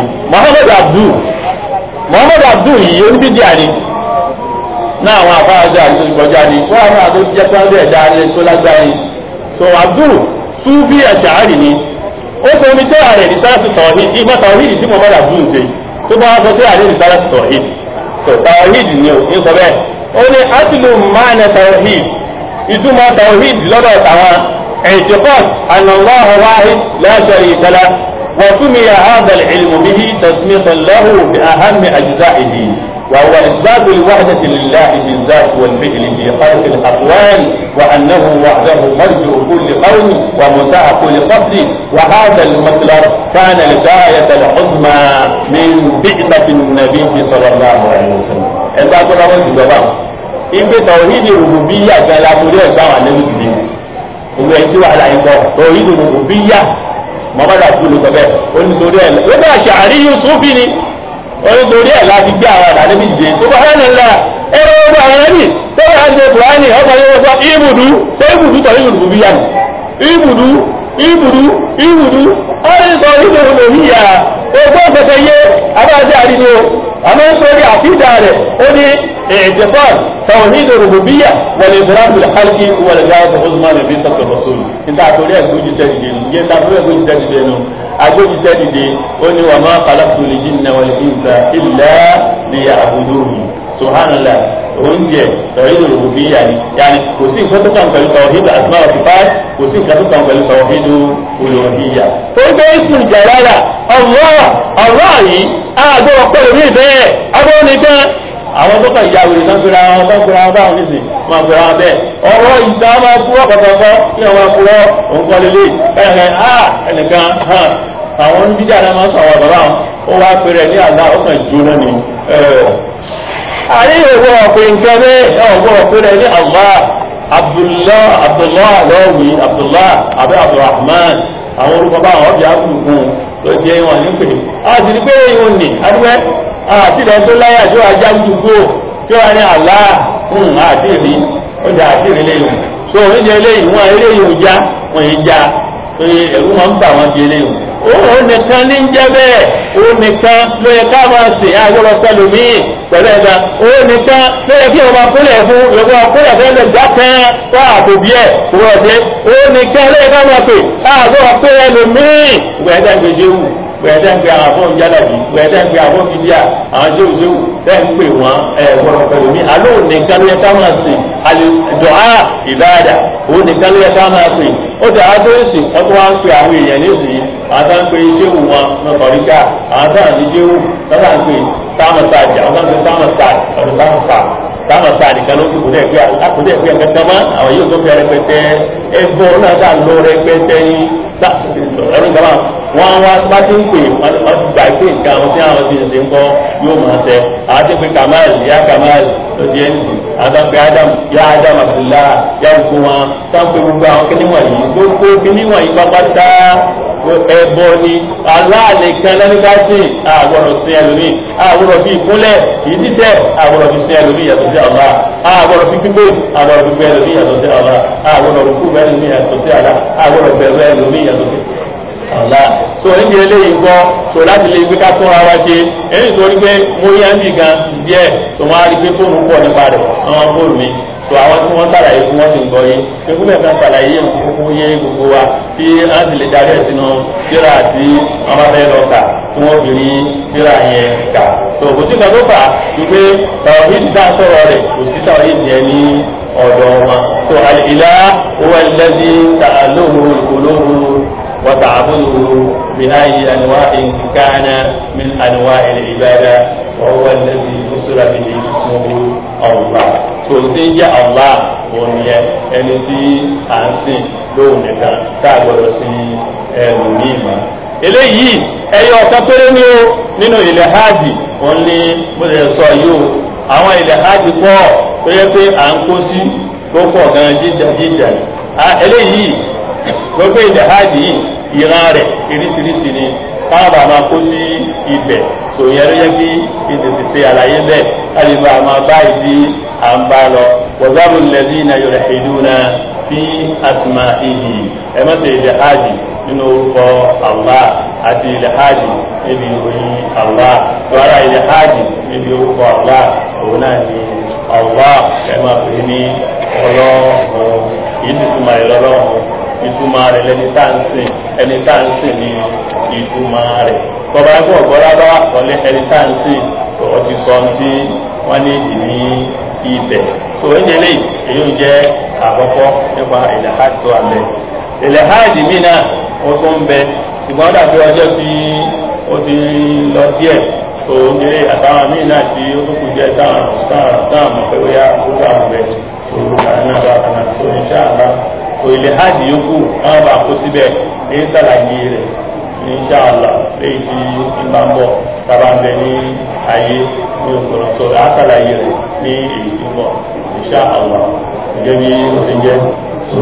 Muhammad Abdul yìí oníbídíà ni náà àwọn afárásẹ́ àti ìkọjá ni wọ́n àwọn àti jẹ́ pẹ́ńdé ẹ̀dá alẹ́ tó lágbára ni tó Abdul Sufi Ash'ari ni ó sọ omi tẹ́lá rẹ̀ ní sára sí tawhid ìmọ̀ tawhid tí Muhammad Abdul ṣe tó bá wá sọ tẹ́lá rẹ̀ ní sára sí tawhid tó tawhid ni ò ní sọ bẹ́ẹ̀ ó ní aslu ma'na tawhid ìtumọ̀ tawhid lọ́dọ̀ tàwọn i'tiqad anna Allaha wahid la sharika lahu وسمي هذا العلم به تسمية له بأهم أجزائه وهو إثبات الوحدة لله في الذات والفعل في خلق الأقوال وأنه وحده مرجع كل قول ومنتهى كل قصد وهذا المطلب كان الغاية العظمى من بعثة النبي صلى الله عليه وسلم. إذا كنا نقول إن توحيد الربوبية قال أقول عن النبي ويأتي على توحيد الربوبية mọ̀mọ́dà tó ló sọ bẹ́ẹ̀ onítorí ẹ̀ ló bá Ash'ari Sufi ni onítorí ẹ̀ láti gbé àwọn àdá níbi ìdè subhanallah ẹ̀rọ ọgbà àwọn ẹ̀mí tó bá ń gbé Kùránì ọgbà yóò sọ ìbùdú tó ìbùdú tọ̀ ìbùdú bí yá ni ìbùdú ọ̀rẹ́ sọ ìbùdú lòmí yá ogbó ọ̀fẹ́fẹ́ yé abájá àdínú àmọ́ sórí àti àkídà rẹ̀ ó ní i'tiqad tawhid rububiyyah wal ifrad bil khalqi wal ghayat al-uzma bi sabr rasul níta àtòrí ẹ̀gbójì sẹ́dìde nù yẹn tàbí ẹ̀gbójì sẹ́dìde nù agbójì sẹ́dìde ó ní wa ma khalaqtul jinna wal insa illa liya'budun subhanallah oúnjẹ tawhid rububiyyah ni yàní kò sí nǹkan tó kàn pẹ̀lú tawhid asma wa sifat kò sí nǹkan tó kàn pẹ̀lú tawhid uluhiyyah tó gbé ismul jalala Allah yìí àgbọ̀rọ̀ pẹ̀lú ní ìfẹ́ agbóhùn nìkan àwọn tó kàn ìyàwó ìdánkúra wọn dánkúra wọn báwọn nísìn máa gbọ́ra wọn bẹ́ẹ̀ ọ̀rọ̀ ìta máa kú ọ̀pọ̀tọ̀kọ́ ní ọmọ akúrọ̀ òǹkọ́ lélẹ̀ ẹ̀rẹ̀ ẹnìkan àwọn oníbíjà náà máa ń sọ àwọn bàbá wọn ó wá pèrè ní àlá ó kàn jóná ni àríyìn òwò ọ̀pẹ̀ nǹkan bẹ́ẹ̀ ọ̀gbọ́n pèrè ní Allah Abdullah lọ́wì Abdullah àbí Abdulrahman àwọn orúkọ bá àwọn ọ̀bì àkùnkùn tó jẹ́ wọn ní pé a sì ní pé ìhun ní adúgbẹ́ àti ìdán tó láyà tó ajá gbogbo tí ó wà ní àlá àti ìrí oúnjẹ àti ìrí lẹ́yìn so oúnjẹ lẹ́yìn wọn eléyìí ò já wọn yìí já ẹ̀rú máa ń bà wọn di eléyìí òun nìkan ní ń jẹ́ bẹ́ẹ̀ òun nìkan ló yẹ ká máa sè àgbọ̀rọ̀ sẹlòmíì pẹ̀lú ẹ̀dá òun nìkan ló yẹ kí ọmọ akólẹ̀ fún ìyọ̀gbọ́n akólẹ̀ fẹ́ lè já tán wá àtòbí ẹ̀ kò wọ́n ṣe òun nìkan ló yẹ ká máa pè àgbọ̀rọ̀ pé ẹlòmíì gbẹ̀ẹ́dá gbèjéwù gbẹ̀ẹ́dá gbé àwọn afọ́ ìjálàbí gbẹ̀ẹ́dá gbé àwọn fìdíà àwọn ṣéwùṣéwù tẹ́ ń pè wọ́n ẹ̀gbọ́n pẹ̀lú ní alóò nìkan ló yẹ ká máa sìn àlùdọ̀á ìbáàdà òun nìkan ló yẹ ká máa pè ó dà á tó ìsìn wọ́n tó wá ń pe àwọn èèyàn nísìnyí àwọn tó ń pe ṣéwù wọn lọ́kọ̀ọ́ríkà àwọn tó ń pe ṣéwù tó ń pe sámọ̀sáàdì àwọn tó ń pe sámọ̀sáàdì ọ̀dọ̀ sámọ̀sáàdì kan ló ń kúkú dẹ̀ pé àkúdẹ̀ pé ẹ̀kẹ́kẹ́ mọ́ àwọn yóò tó fẹ́ rẹpẹtẹ ẹgbọ́n náà dà lọ rẹpẹtẹ ní ẹ̀rọ ìjọba wọn wá bá ti ń pè wọn ti gbà pé nǹkan àwọn tí àwọn ti ń ṣe ń kọ́ yóò máa ṣe àwọn ti pe Kamal ya Kamal ló di ẹni àtàkùn Adam ya Adam Abdullah ya gbogbo wọn sáńpé gbogbo àwọn kíní wọ̀nyí gbogbo kíní wọ̀nyí pápátá ẹbọ ni aláàlẹ kan lẹ́nìká sí àgbọ̀rọ̀ sí ẹlòmíì àgbọ̀rọ̀ fi ìkúnlẹ̀ ìdíjẹ́ àgbọ̀rọ̀ fi sí ẹlòmíì yàtọ̀ sí Allah àgbọ̀rọ̀ fi gbígbé àgbọ̀rọ̀ fi gbé ẹlòmíì yàtọ̀ sí Allah àgbọ̀rọ̀ fi kú ẹlòmíì yàtọ̀ sí Allah àgbọ̀rọ̀ bẹ̀rù ẹlòmíì yàtọ̀ sí Allah so níbi eléyìí gbọ́ so láti lè gbé ká tún ara wa ṣe èyí tó rí pé mo yá ń bì gan díẹ̀ tó wọ́n á rí pé fóònù pọ̀ nípa rẹ̀ àwọn fóònù mi so àwọn tí wọ́n sàlàyé fún wọn sì ń gbọ́ yé pẹ̀lú kan sàlàyé gbogbo yé gbogbo wa tí a sì lè darí ẹ̀ sínú síra àti wọn bá fẹ́ lọ kà tí wọ́n fi rí síra yẹn kà so kò sí kan tó fà wípé tàwíìdì tá a sọ̀rọ̀ rẹ̀ kò sí tàwíìdì yẹn ní ọ̀dọ̀ wọn so al-ilah huwa alladhi ta'alluhu al-qulubu وتعبده بأي أنواع كان من أنواع العبادة وهو الذي وصل به اسمه الله تنسي الله ونيا ẹnití à ń sìn lóhùn nìkan tá a gbọ́dọ̀ sí ẹlòmíì mọ́. eléyìí ẹyọ ọ̀kan péré ní o nínú ilẹ̀ hajj wọn ní bó ṣe sọ yìí o àwọn ilẹ̀ hajj pọ̀ tó yẹ pé à ń kó sí tó pọ̀ gan jíjà eléyìí gbogbo ilẹ̀ hajj yìí ìran rẹ̀ irísirísi ni káwọn bá máa kó sí ibẹ̀ tó yẹ ló yẹ kí ìtètè ṣe àlàyé bẹ́ẹ̀ káàdì bá máa bá ìdí à ń bá lọ wọ́zábù lẹ́dínà yulhiduna fi asma'ihi ẹ má ṣe ilẹ̀ hajj nínú orúkọ Allah àti ilẹ̀ hajj níbi ìròyìn Allah tó ara ilẹ̀ hajj níbi orúkọ Allah òun náà ni Allah ẹ máa pè ní ọlọ́run yìí ti túmọ̀ ìlọ́lọ́run ìtumọ̀ rẹ̀ lẹni tá ń sìn ẹni tá ń sìn ní ìtumọ̀ rẹ̀ tọba ẹgbẹ́ ọ̀gọ́rá bá wà kọ́lé ẹni tá ń sìn tọ̀rọ̀ ti sọ ní wọ́n ní ìdí ní ibẹ̀ tó ń jẹ́lé èyí ń jẹ́ àkọ́kọ́ nípa ilẹ̀ hajj tó wà bẹ́ẹ̀ ilẹ̀ hajj mí náà ó tún ń bẹ ṣùgbọ́n dàbí ọjọ́ bí ó ti lọ díẹ̀ tó ń jẹ́lé àtàwọn míì náà tí ó tún kù díẹ̀ táwọn mọ̀ pé ó yá ó dáhùn bẹ́ẹ̀ tó náà bá kan náà tó ní sáà so ilẹ̀ hajj yòókù wọn bá kó síbẹ̀ ní sàlàyé rẹ̀ ní sàlà léyìí tí ń bá ń bọ̀ sábà ń bẹ ní ayé ní òkúrọ̀ so á sàlàyé rẹ̀ ní èyí tí ń bọ̀ ní sàlà gẹ́gẹ́ bí ó ti jẹ́ so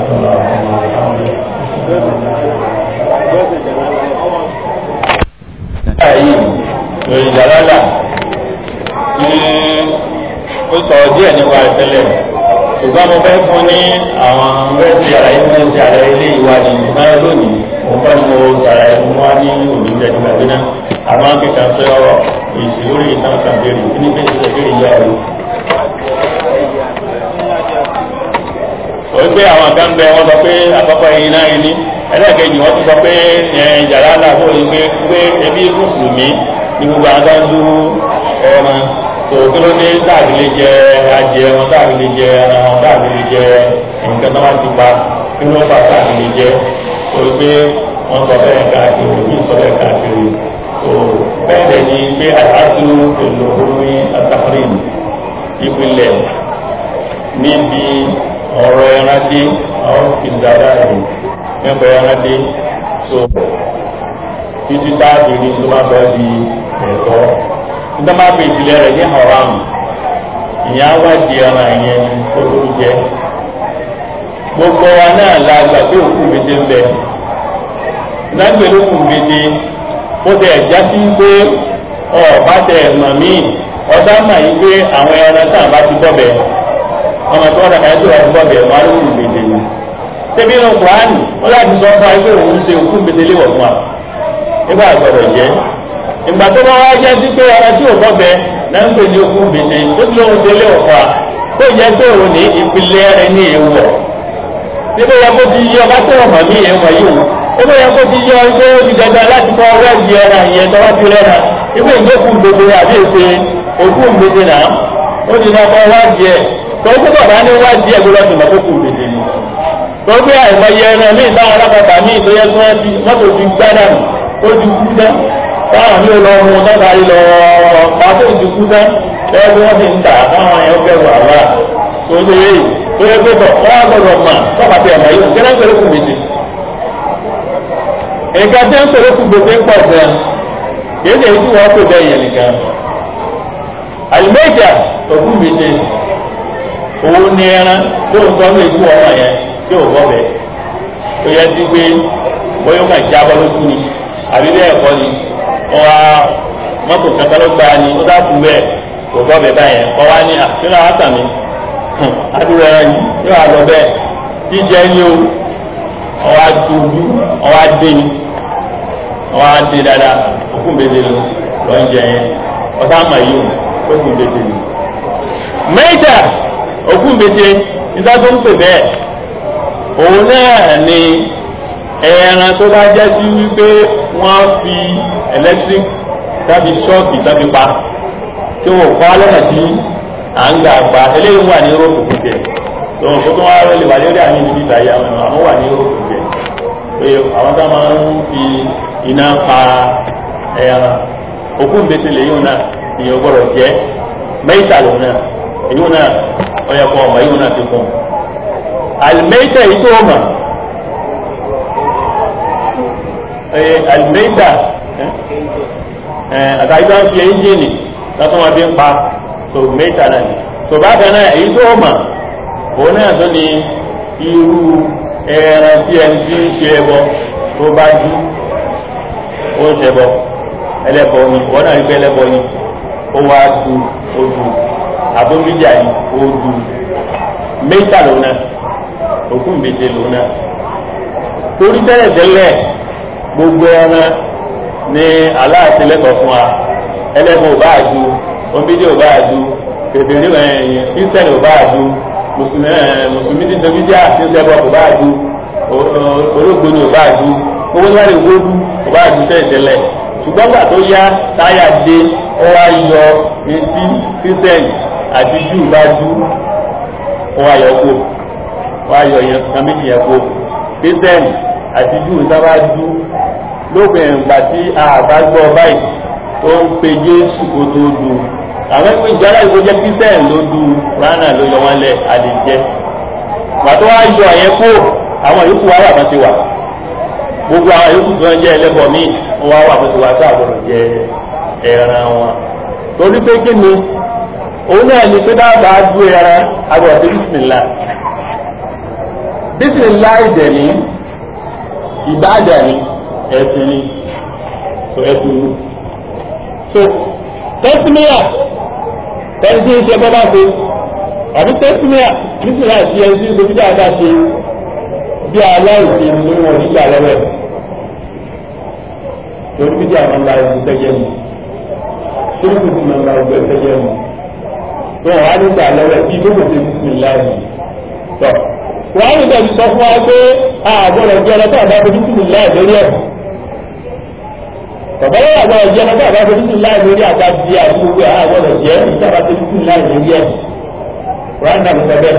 yìí lórí jàlálà ní ó sọ díẹ̀ nípa ìtẹ́lẹ̀ ṣùgbọ́n mo fẹ́ fún ní àwọn rẹ́sì àlàyé ilé ìwádìí náà lónìí mo kọ́ ni mo sàrà ẹ̀mú wá ní olùgbé ẹ̀dùn àgbẹ̀ náà àmọ́ kíkà sọ èsì lórí ìtàn kan béèrè kí ní bẹ́ẹ̀ ṣe béèrè yá o. òwe pé àwọn kan bẹ wọ́n sọ pé àkọ́kọ́ yìí náà yìí ní ẹlẹ́ẹ̀kejì wọ́n ti sọ pé ìjàrá aláàbò yìí pé ẹbí mùsùlùmí ní gbogbo àgbàdo ẹran tó kí ló dé táàbí lè jẹ adìẹ wọn táàbí lè jẹ ẹran wọn táàbí lè jẹ nǹkan tó wá ti pa kí ló fà táàbí lè jẹ òwe pé wọ́n sọ bẹ́ẹ̀ káàkiri òbí sọ bẹ́ẹ̀ káàkiri tó bẹ́ẹ̀ dẹ̀ ni pé àtàkù èlò omi àtàkùnrin ìpìlẹ̀ níbi ọ̀rọ̀ ẹranko àwọn ìdàdà rẹ̀ nípa ẹranko so títí táàbì ní tó máa bọ́ di ẹ̀tọ́ nígbà máa fi ìpìlẹ̀ rẹ̀ ní haram ìyá wádìí ẹran ìyẹn tó ló jẹ gbogbo wa náà la gbà pé òkú méje ń bẹ lágbè ló kù méje ó tẹ̀ já sí pé ọ̀bá tẹ̀ mọ̀ míì ọ̀dá mà yí pé àwọn ẹran táwọn bá ti bọ́ bẹ́ẹ̀ ọmọ tó ọ̀dà kan tó wà fún ọbẹ̀ ọmọ arúgbó gbèdé ni tẹ́bí inú kùránì ó láti sọ fún ẹgbẹ́ òun ṣe òkú gbèdé léwọ̀ fún wa nígbà àgbọ̀dọ̀ jẹ́ ìgbà tó bá wá jẹ́ sí pé ara tí ò bọ́bẹ̀ náà ń pè ní òkú gbèdé tó ti lóun ṣe léwọ̀ fún wa tó jẹ́ pé òun ní ìpìlẹ̀ rẹ̀ ní èèwọ̀ níbo yẹ kó ti yí ọba tó wọ̀ mí èèwọ̀ yìí níbo yẹ kó ti yí ọjọ́ ó ti dẹ̀dẹ̀ láti kọ́ ọ̀rẹ́ ìdí ẹran ìyẹn tó wá ti rẹ́ra níbo ìgbókù gbèdé àbí èsè òkú gbèdé náà ó ti náà kọ́ wá jẹ tọ́jú bàbá ní wá díẹ̀ gbọ́dọ̀ tó lọ́kọ́ kù lèdè ni tọ́jú àìmọye ẹran ní ìdáhùn alápàtà ní ìtọ́yẹ tí wọ́n ti mọ́tò ti gbádà ó ti kú dá táwọn ní olóòrùn látàrí lọ pàtó ti kú dá ẹgbẹ́ wọ́n ti ń tà táwọn ẹ̀yọ́ bẹ̀rù àwà tó lè rí tó yẹ pé wọ́n á gbọ́dọ̀ mà tọ́pàtì ẹ̀mọ̀ yìí kí náà pẹ̀lú kù lèdè nǹkan tí wọ́n pẹ̀lú kù lèdè pọ̀ gan kìí ṣe tí wọ́n pè bẹ́ẹ̀ yẹn nìkan àlùmẹ́jà òkú lèdè òun ní ẹran tó ń sọ ní ikú ọmọ yẹn tí ò bọ́ bẹ́ẹ̀ tó yẹ sí pé bóyá ó kàn jábọ́ lójú ni àbí bẹ́ẹ̀ kọ́ ni wọ́n wá mọ́tò kankan ló gbá ni ó dákú bẹ́ẹ̀ kò bọ́ bẹ́ẹ̀ báyẹn kọ́ wá ní àfihàn àtàmì adúrò ẹran yìí yóò wá lọ bẹ́ẹ̀ jíjẹ ní o wọ́n wá dúdú wọ́n wá dé ni wọ́n wá dé dáadáa òkú bèbè lọ́njẹ yẹn ọ̀sán àmà yìí ó kú bèbè ni. mẹ́ta òkú mbete nígbà tó ń pè bẹ́ẹ̀ òun náà ni ẹran tó bá jẹ́ sí wípé wọ́n fi electric tàbí ṣọ́ọ̀kì tàbí pa tí wọ́n kọ́ lọ́nà tí à ń gbà pa eléyìí wà ní Europe kùtẹ̀ tó ń fún wa lè wà lórí àmì ìbí ìtàyè àwọn wà ní Europe kùtẹ̀ pé àwọn tó máa ń fi iná pa ẹran òkú mbete lèyìn náà ìyẹn gbọ́dọ̀ jẹ́ mẹ́ta lòun náà èyí náà ọ̀yẹ̀ kan ọmọ èyí náà ti fún un alimẹ́ta èyí tó mọ̀ alimẹ́ta àtàgbà fi ẹ́ńjìnì látọ́ wọn bí ń pa tó mẹ́ta náà ni tó bá kan náà èyí tó mọ̀ òun náà tó ní irú ẹran tí ẹni tí ń ṣe ẹbọ tó bá jú ó ń ṣẹbọ ẹlẹ́bọ ni wọ́n náà rí pé ẹlẹ́bọ ni ó wá du ojú àbómíjà ni ó du mẹ́ta lónà òkú méje lónà torí tẹ́lẹ̀tẹ́lẹ̀ gbogbo ẹran ní aláàtìlẹ́kọ̀ọ́ fún wa ẹlẹ́bọ ò bá du omídé ò bá du kèbèrè ẹ̀yìn kírísítẹ́nì ò bá du mùsùlùmí tí tóbi àti ìṣẹ́bọ̀ ò bá du olóògbóni ò bá du owó ní wàá lè gbódú ò bá du tẹ́lẹ̀tẹ́lẹ̀ ṣùgbọ́n gbà tó yá táyà dé ó wá yọ etí kírísítẹ́nì àti jù bá dú ó wá yọ kó wá yọ yẹn kan méjì yẹn kó kírísítẹ́nì àti jù sábà dú lópin ìgbà tí àbá gbọ́ báyìí tó ń pe Jésù kó tó du àwọn ẹgbẹ́ ìjọba ìwé jẹ́ kírísítẹ́nì ló du ránà ló yọ wọn lẹ̀ àlejẹ́ pàtó wá yọ àyẹn kó àwọn yòókù wá wà bá ti wà gbogbo àwọn yòókù tó ń jẹ ẹlẹ́bọ míì wọ́n wá wà bá ti wà tó àgbọ̀dọ̀ jẹ ẹran wọn torí pé kí ni òun náà ní pé dábàá dú ẹran agbọ̀dọ̀ sí bísímìlá bísímìlá ìdẹ̀ ní ìbáàdà ní ẹ̀sìn ní tó ẹ̀sìn ní so tẹ́símíà tẹ́sí iṣẹ́ bọ́ bá ṣe àbí tẹ́símíà bísímìlá ti ẹni tí ìgbòmí dáadáa ṣe bí aláìsí ní wọn nígbà lọ́wọ́ torí bí àwọn ńlá ẹni tẹ́jẹ́ mi torí kò sí ńlá ẹgbẹ́ tẹ́jẹ́ mi tó wọ́n á nígbà lọ́wọ́ tí gbogbo ṣe bismillah tọ́ wọ́n á nígbà sọ fún wa pé àgbọ̀dọ̀ jẹ́ ọlọ́tọ̀ àbá fojú bismillah lórí ẹ̀ bàbá yóò àgbọ̀dọ̀ jẹ́ ọlọ́tọ̀ àbá fojú bismillah lórí àtàbí àdúgbò àgbọ̀dọ̀ jẹ́ ìjọba fojú bismillah lórí ẹ̀ wọ́n á nígbà sọ bẹ́ẹ̀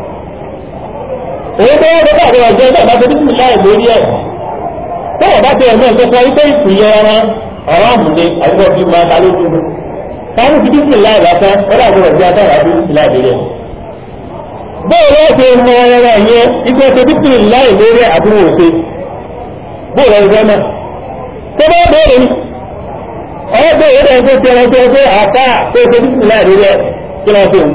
òun tó wọ́n bá àwọn ọjọ́ ìgbà tó dúkù láì lórí ẹ̀ tó wọ́n bá tẹ ẹ̀mọ́ ìtọ́sọ wípé ìpìlẹ̀ ọ̀rọ̀ àmúlé àdúgbò fi máa ta lójú káwọn ti dúkù láì lásán ọ̀rọ̀ àgbọ̀rọ̀ jẹ́ àtàrà bí dúkù láì lórí ẹ̀ bóò lọ́wọ́ ṣe mọ ọ̀rọ̀ yẹn ìgbà tó dúkù láì lórí àdúgbò ṣe bóò lọ́wọ́ ṣe náà tó bá bẹ̀rẹ̀ ni ọ̀rọ̀ bẹ̀rẹ̀ rẹ̀ tó ti ẹran tó ṣe àká tó ṣe dúkù láì lórí ẹ̀ kí wọ́n ṣe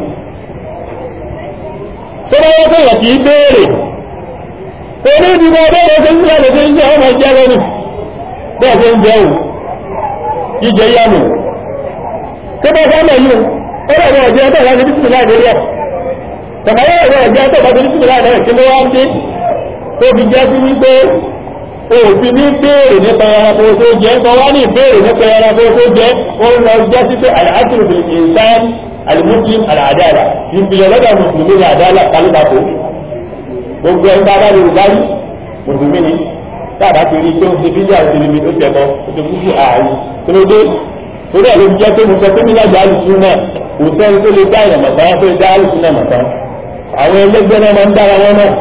tó bá wọ́n tó yẹ kì í béèrè orí ìdìbò ọdọ́rọ̀ tó ń jẹ́ ọmọ jẹ́ ọmọ jẹ́ lọ́nà bẹ́ẹ̀ tó ń jẹ́ òun jíjẹ yánu tó bá sáàmà yìí ó rẹ̀ wọ́n ọjọ́ tó láti bísí láì lórí ẹ̀ tàbí ọjọ́ tó bá tó bísí láì lórí kí ló wá ń dé tó fi jẹ́ sí wípé òfin ní béèrè nípa ẹranko tó jẹ́ tó wá ní béèrè nípa ẹranko tó jẹ́ ó lọ jẹ́ sí pé àlàáfíà ìsán alimuslim al'adala ìpìlẹ̀ lọ́dọ̀ mùsùlùmí ní àdálà kálùbàkó gbogbo ẹni bá lè rárí mùsùlùmí ni tàbá ti rí tó ń ṣe bíjà òṣèlú ó ṣẹ̀kọ́ ó ti kúrò ààrí tó ló dé torí ẹ̀lú jẹ́ pé mo sọ pé nílájà alùsùn náà kò sẹ́ni tó lè dá ìyàn mọ̀tán tó lè dá alùsùn náà mọ̀tán àwọn ẹlẹ́gbẹ́ náà máa ń dára wọn náà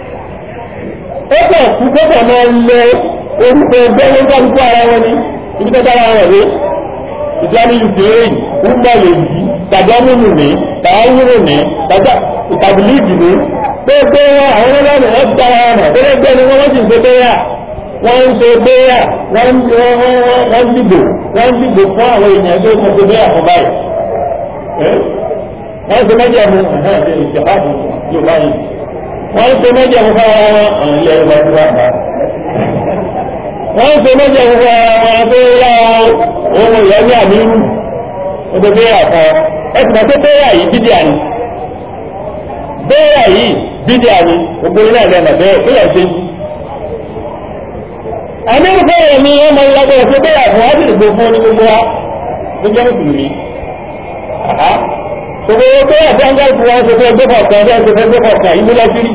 ó kàn kú kọ́kọ́ máa ń lẹ orúkọ ẹgbẹ́ wọn kálukú ara wọn ni ibi tó dára wọn rèé ìjánu ukraine ń bọ̀ lè yí tàbí ní tààwúrò ní tàbílìgì ní pé wọn àwọn ọlọ́run wọ́n ti dára ọmọ tẹ́lẹ́gbẹ́ ni wọ́n sì ń ṣe bẹ́yà wọ́n ń ṣe bẹ́yà wọ́n dìbò fún àwọn èèyàn tó kọ́ ṣe bẹ́yà fún báyìí wọ́n ṣe mẹ́jẹ̀ mú ìjọba yóò báyìí wọ́n ṣe mẹ́jẹ̀ mú fún àwọn ilẹ̀ ìwà tó wà bá wọ́n ṣe mẹ́jẹ̀ mú fún àwọn tó yá ohun ìyẹn ní àmírù ó tó bẹ́yà fún ẹ̀sùn tó bẹ́yà yìí bídíà ni bẹ́yà yìí bídíà ni gbogbo ilé ẹ̀lẹ́nà bẹ́ẹ̀ tó yẹ ṣe àmírù bẹ́yà ni wọ́n mọ ìlàgbọ́ tó bẹ́yà fún wá sí ìgbò fún ní gbogbo wa tó jẹ́ mùsùlùmí gbogbo bẹ́yà tí wọ́n gbà fún wọn ṣe fẹ́ gbé kọ̀ọ̀kan bẹ́ẹ̀ ṣe fẹ́ gbé kọ̀ọ̀kan ìlú lọ́sírí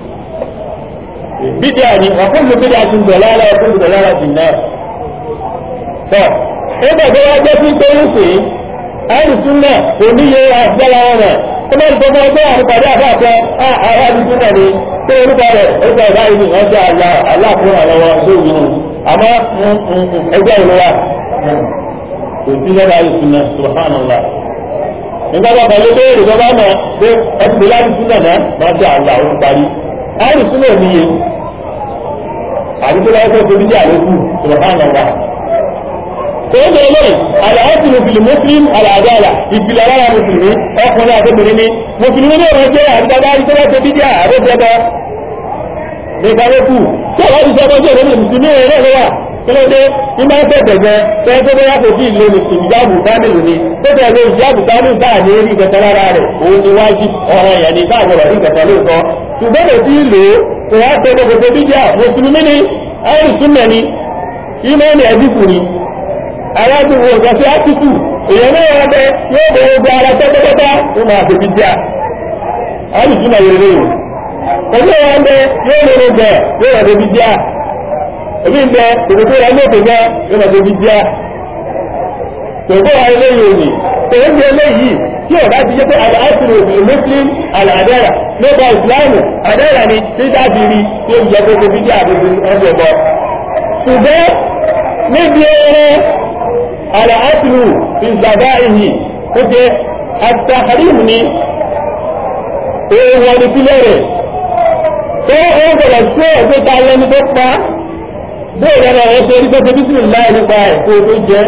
bídíà ni wọ́n fún mi bídíà ti ń bọ̀ lára ọkùnrin bọ̀ lára jì náà tọ́ ẹgbẹ́ tó wá jẹ́ sí pé ń sìn àìsúnà oníye àgbẹ́lá ọ̀rọ̀ tó bá ìtọ́ fún ọjọ́ àrípàdé àbáàkọ́ àìsúnà ni tó orúkọ rẹ̀ orúkọ ìbáyìí ni wọ́n jẹ́ aláàfún àlọ́wọ́ lóòrùn àmọ́ ẹgbẹ́ ìlúwà kò sí lọ́dọ̀ àìsúnà subhanallah nígbàgbà pẹ̀lú pé èrò bá mọ̀ pé ẹgbẹ́ láìsúnà náà máa jẹ́ àlà òun parí àìsúnà oníye àdúgbò láìsọ́ tó dídí àlókù subhanallah kòókè lórí àlàáfíì òfìlì muslim àlàádáàlà ìpìlẹ̀ alára mùsùlùmí ọkùnrin àtọ́bìnrin ní mùsùlùmí ní ọ̀rọ̀ jẹ́ àdúgbàbá ìtọ́lá tó bí jẹ́ àrójẹ́bọ́ nìkanlókù tí ọ̀rọ̀ ìjọba jẹ́ ìrọ̀lẹ́ mùsùlùmí rẹ̀ lọ́wà kí ló dé ní máa ń tẹ̀tẹ̀ jẹ́ tẹ́ tó bóyá kò sí ìlú ìjáàbù kámìlù ni tó tẹ̀lé ìjáàbù kámìlù táà ní rí ìkẹta lára rẹ̀ òun ni wájú ọ̀rọ̀ ìyà ní káàgbọ̀rọ̀ rí ìkẹta lóòtọ́ ṣùgbọ́n kò sí ìlú kò wá tẹ́lẹ̀ kò tó bí jẹ́ mùsùlùmí ni àìrùsùnmẹ̀ ni ìmọ̀ ni ẹ̀dínkù ni arábìnrin ọ̀gá sí átíkù èèyàn náà wọ́n bẹ yóò bẹ̀rẹ̀ ogun ara tẹ́tẹ́tẹ́tẹ́ ó máa fi bíjà alùsùnà yẹrẹ yìí ọjọ́ wọn bẹ yóò lè rẹ̀ yóò rẹ̀ bíjà èmi ń bẹ òkòtò rẹ̀ ní òkè gan yóò rẹ̀ bíjà tòkó wa eléyìí òní tòun bí eléyìí tí ọ̀dá ti jẹ́ pé àlàáfíà òfin muslim àlàádára nípa ìsìláàmù àdára ni tí dábì rí tí ó jẹ́ pé bíjà àbúrú ọjọ́ bọ́ ṣùgbọ́n níbi ẹ̀rẹ́ àlàáfíù ìzàdáìhì ó jẹ́ àtàkàríhù ní èèwọ̀n ìpínlẹ̀ rẹ̀ tó ó gbọ́dọ̀ sí ọ̀gbẹ́ ta lẹ́ni tó pa bóòrẹ̀ rẹ̀ ṣe rí tó ṣe bí sí láì nípa ẹ̀kọ́ tó jẹ́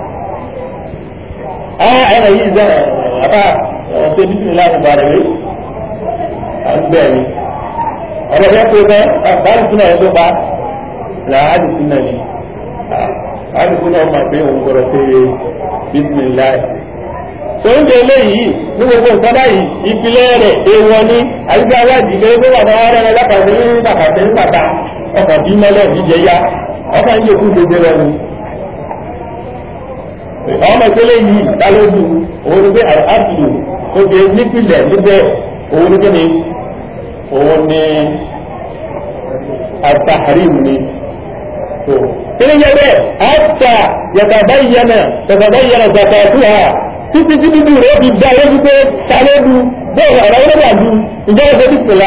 ẹ̀rẹ̀ yìí zẹ́ àbá ṣe bí sí láì nípa rẹ̀ rí àgbẹ̀rẹ̀ ọ̀rọ̀ tó fẹ́ àbárí sínú ẹ̀ tó pa làádì sínú ẹ̀ àdìsúnà ọmọ pé òun gbọ́dọ̀ ṣe bísmìláì tó ń jẹ eléyìí ní gbogbo nǹkan báyìí ìpìlẹ̀ rẹ̀ èèwọ̀ ní àyíká aláàjì lé tó wà náà rẹ̀ lápàdé ní bàtà ọkọ̀ bí mọ́lẹ̀ jíjẹ yá ọkọ̀ ń yẹkú gbogbo rẹ̀ ni ọmọ ìpínlẹ̀ yìí dálójú òun ni pé àtìlù tó fi nípìnlẹ̀ níbẹ̀ òun ni kíni òun ni àtàrímù ni tó kíni yẹ bẹ́ẹ̀ àtà yàtàbáyànà zakatuha títí tí bíbí rẹ̀ fi dá lójú pé sálódù bóòlù ọ̀rọ̀ olóòdù ìjọ ìfẹ́ bísílá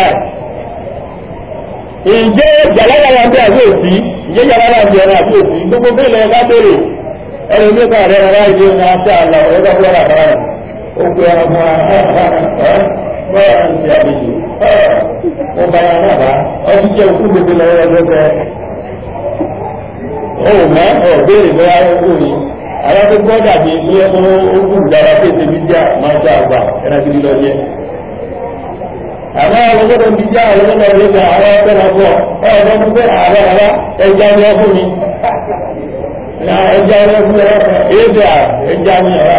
ìjẹ́ jàlára àti àbí òsì ìjẹ́ jàlára àti ẹ̀rọ àbí òsì gbogbo bẹ́ẹ̀lẹ̀ ẹ̀ká bèèrè ẹ̀rọ ní ọkọ̀ rẹ̀ rárá ìdí ọmọ àti àlọ́ ẹ̀rọ fúlọ́rà fara ó pé ọmọ bọ́ọ̀ àti àbèjì wọ́n bá yà náà bá ọdún jẹ́ òkú gbogbo lọ́wọ́ ẹgbẹ́ ọ̀hún mọ́ ọ̀bẹ̀rẹ̀ bẹ́ẹ̀ ayọ́kùnrin àwọn tó gbọ́dà bí ilé ẹ̀kọ́ ogun dára pé ṣe bí díà máa ṣe àgbà ẹ̀rọ gidi lọ jẹ́ àwọn ọlọ́gbọ́dọ̀ bí díà ọlọ́gbọ́dọ̀ bí díà àwọn ọ̀pẹ́ náà bọ̀ ọ̀rọ̀ tó fẹ́ ààrẹ ara ẹja ní ọkùn mi ẹja ní ọkùn mi èdè ẹja ní ọ̀rá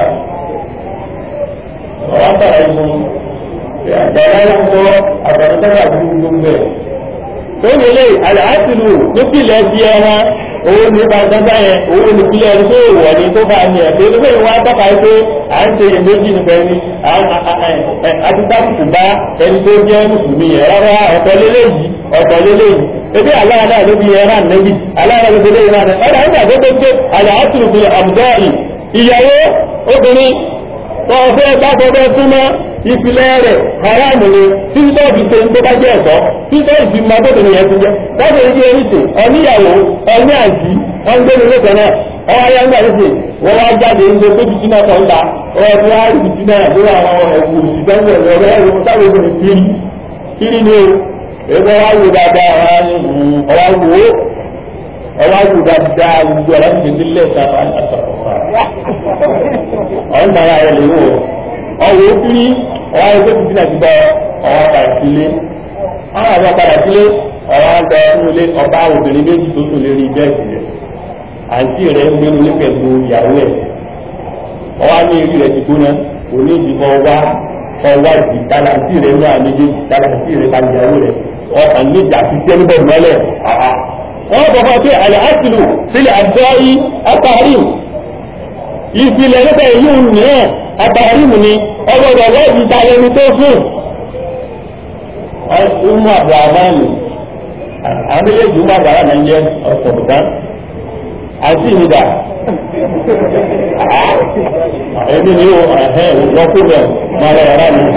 ọ̀rá bàrà ìmú àgbàrá ìmú àgbàrá gbogbo ẹ̀ tó nílé àlàáfíìlú nípìnlẹ̀ ti ẹran owó ní bá gbọ́gbá yẹn owó ní kílẹ̀ ẹni tó wọ̀ ní tó bá ní ẹ̀fẹ́ tó fẹ́ wá tọ́ka pé à ń ṣe èméjì nípa ẹni àtìsáàkùkù bá ẹni tó jẹ́ mùsùlùmí yẹn rárá ọ̀tọ̀ lélẹ́yìí ebi aláàdá ló fi ẹran nẹ́bí aláàdá ló fi lé ìran rẹ̀ ọ̀dà nígbà tó tó gbé àlàáfíìlú fi àbùdọ́ọ̀lì ìyàwó obìnrin tó fẹ́ bá fẹ́ súnmọ́ ìpìlẹ̀ rẹ̀ haramu ni títí tó fi ṣe tó bá jẹ́ ẹ̀tọ́ títí tó fi máa tó tẹ̀lé yẹn ti jẹ́ láti ẹni ẹni sè ọníyàwó ọní àǹtí wọ́n gbé nílé kan náà ọwọ́ ayé ń gbà ní sè wọ́n wá jáde ń gbé bìtì náà kan ta ọwọ́ tí wọ́n á rí bìtì náà lórí àwọn ẹ̀kú ìsìnkẹ́ńtẹ̀ ọ̀rẹ́ ẹ̀rọ táwọn obìnrin kiri ni o èdè wá wò dáadáa ọwọ́ wò dáadáa gbogbo ọ̀rẹ́ ti nílé ìtàkùn ọwọ́ òfin ọwọ́ ẹgbẹ́ tuntun náà ti bọ́ ọwọ́ padà sílé àwọn àgbà padà sílé ọwọ́ àgbà ẹnu ilé ọba obìnrin méjì tó tún lè rí bẹ́ẹ̀sì rẹ̀ àǹtí rẹ̀ ń gbénu ní pẹ̀lú ìyàwó ẹ̀ ọwọ́ ní eré rẹ̀ ti gbóná òní ìdìbò ọwọ́ ìdí tàlàǹtí rẹ̀ náà méjèèjì tàlàǹtí rẹ̀ bá ìyàwó rẹ̀ ọkàn ní ìjà ti tẹ́ níbẹ̀ mọ́lẹ̀ wọ́n bọ̀ fún pé àlẹ́ àṣìlù sílẹ̀ àgbáyé àtàrí ìpìlẹ̀ nípa èyí ò ní ẹ̀ àtàrímù ni ọgbọ̀dọ̀ wọ́ọ̀dì ìtàlẹ́ni tó fún ọmọ àbúrámánì àmìlẹ́jì ọmọ àbúrámánì jẹ́ ọ̀sọ̀bùdá àti ìnìdà ẹni ni ó lọ́kúnrẹ̀ mara ẹ̀rá mi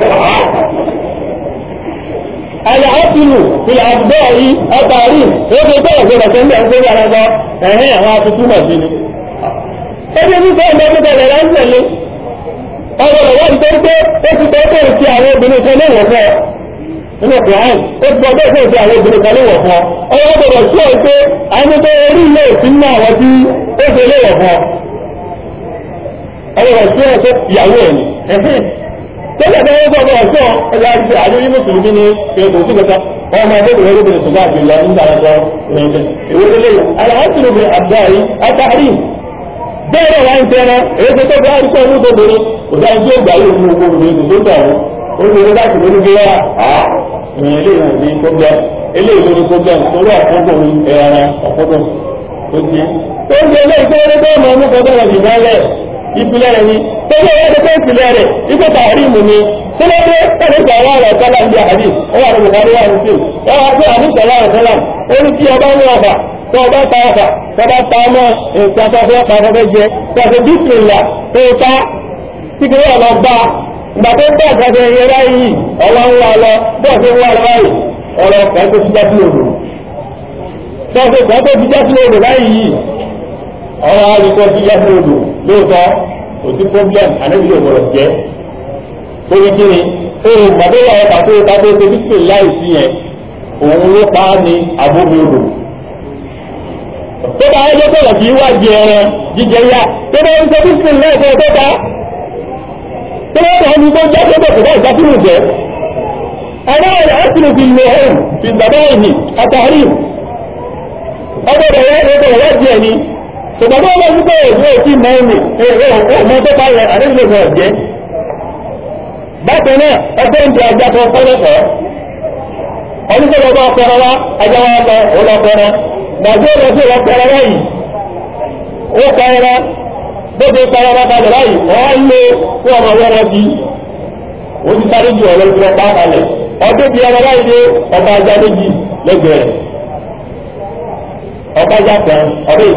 àlàáfíìlù ìlà àbúdọ́ yìí àtàrí ó fi bẹ́ẹ̀ gbọ́dọ̀ tó ń bẹ̀ ń gbé ara lọ àwọn afẹ́túmọ̀ sí ni ẹni ní sọ́ọ̀mọ́ tó bẹ̀rẹ̀ láńtẹ̀lé ọgbọ̀rọ̀ wọ́n tó ń pé ó ti tọ́ tó ti àwọn obìnrin kan léwọ̀ fún ọ nínú ọkùnrin ó ti sọ bẹ́ẹ̀ tó ti àwọn obìnrin kan léwọ̀ fún ọ ọgbọ̀rọ̀ tí ó pé a ní tó orí ilé ìsìn náà wọ́n tí ó ti léwọ̀ fún ọ ọgbọ̀rọ̀ tí ó tó ìyàwó ẹ̀ ní tẹ́lẹ̀ bẹ́ẹ̀ ó gbọ́dọ̀ sọ ẹ̀yà àti àdéhùn mùsùlùmí ní ètò sí kẹta ọmọ ẹgbẹ́ obìnrin ṣùgbọ́n àti ìlà nígbà ẹ̀kọ́ ìrìnjẹ́ ìwé lélẹ̀ aláwọ̀sílù bí àbdáyé àtàrí bẹ́ẹ̀ wá ń tẹ́ra èyí tó bá rí pẹ̀lú tó bẹ̀rẹ̀ kò dáa tí ó gbà yóò fún ogun obìnrin tó tọ̀ ọ́ ó ní láti lórí gbé wá ìrìn ilé ìwọ̀n ní problem eléyìí lórí problem torí ọ̀pọ̀gbọ̀n ẹ̀rọ ọ̀pọ̀gbọ̀n tó ti tó ń gbé ilé ìfẹ́ rẹ̀ bẹ́ẹ̀ mọ̀ ọmọ kan tọ́wọ́ sí ìdálẹ̀ ìpìlẹ̀ rẹ̀ ni tó lé ẹgbẹ́ tó ìpìlẹ̀ rẹ̀ ipò tààrí ìmù ni tó lé pé tẹ́lẹ̀ tí àwọn ọ̀rọ̀ tọ́lá ń bí àdí ó wà ní bùkárí wà ní fíìmù wọ́n wá pé àdí tọ́lá rẹ̀ tọ́lá ó ní tí ọba ń wọ̀ ọ̀fà tó ọba ta ọ̀fà tó bá ta ọmọ nǹkan tó fẹ́ pa fẹ́ jẹ tó ṣe bísímìlà tó ta tí kò wà lọ bá ìgbà tó bá ìgbàgbé ẹyẹ báyìí ọwọ́ ń wá lọ bọ́ọ̀ tó ń wá lọ báyìí ọ̀rọ̀ ọ̀fẹ́ tó ti já sí odò tó ṣe ìgbà tó ti já sí odò báyìí ọ̀rọ̀ àdìkọ́ ti já sí odò lóòótọ́ kò sí problem ànábìlì ògbọ̀rọ̀ jẹ́ torí kí ni ohun gbàdúrà ọkà tó ta tó ṣe bísímìlà láì sí yẹn òun ló pa á ní abómi odò tó bá ẹjọ́ tó lọ kí wá jẹ ẹran jíjẹ yá tó bá ń sọ bísímìlà ẹ̀kọ́ tó ta tó bá tọ̀ ní tó jáde tó kò bá ìsásílù jẹ́ aláwọ̀ asìlù fi lè hàn fi bàbá ìní àtàrí ọgbọ̀dọ̀ wá jẹ́ ni ṣùgbọ́n tó wọ́n gbé ìwé òkú mẹ́rin ọmọ tó bá yẹ àrílẹ̀ jẹ́ bákan náà ẹgbẹ́ ìdí ajá tó fẹ́rẹ́fẹ́ oníṣẹ́lọ́gbọ́ ọpẹrẹ wá ajá wá lọ ọlọ́pẹrẹ gbàgbé ọlọ́pẹrẹ ọpẹrẹ wáyìí ó pẹrẹ bó ṣe para bá kalẹ̀ báyìí wọ́n lé fún ọmọ wẹ́rẹ́ bí ó ti sáré ju ọ̀rọ̀ ìfúnra pa kalẹ̀ ọdún bíi ọmọ báyìí dé ọba ajá méjì lẹ́gbẹ̀ẹ́ ọba ajá kan ọdún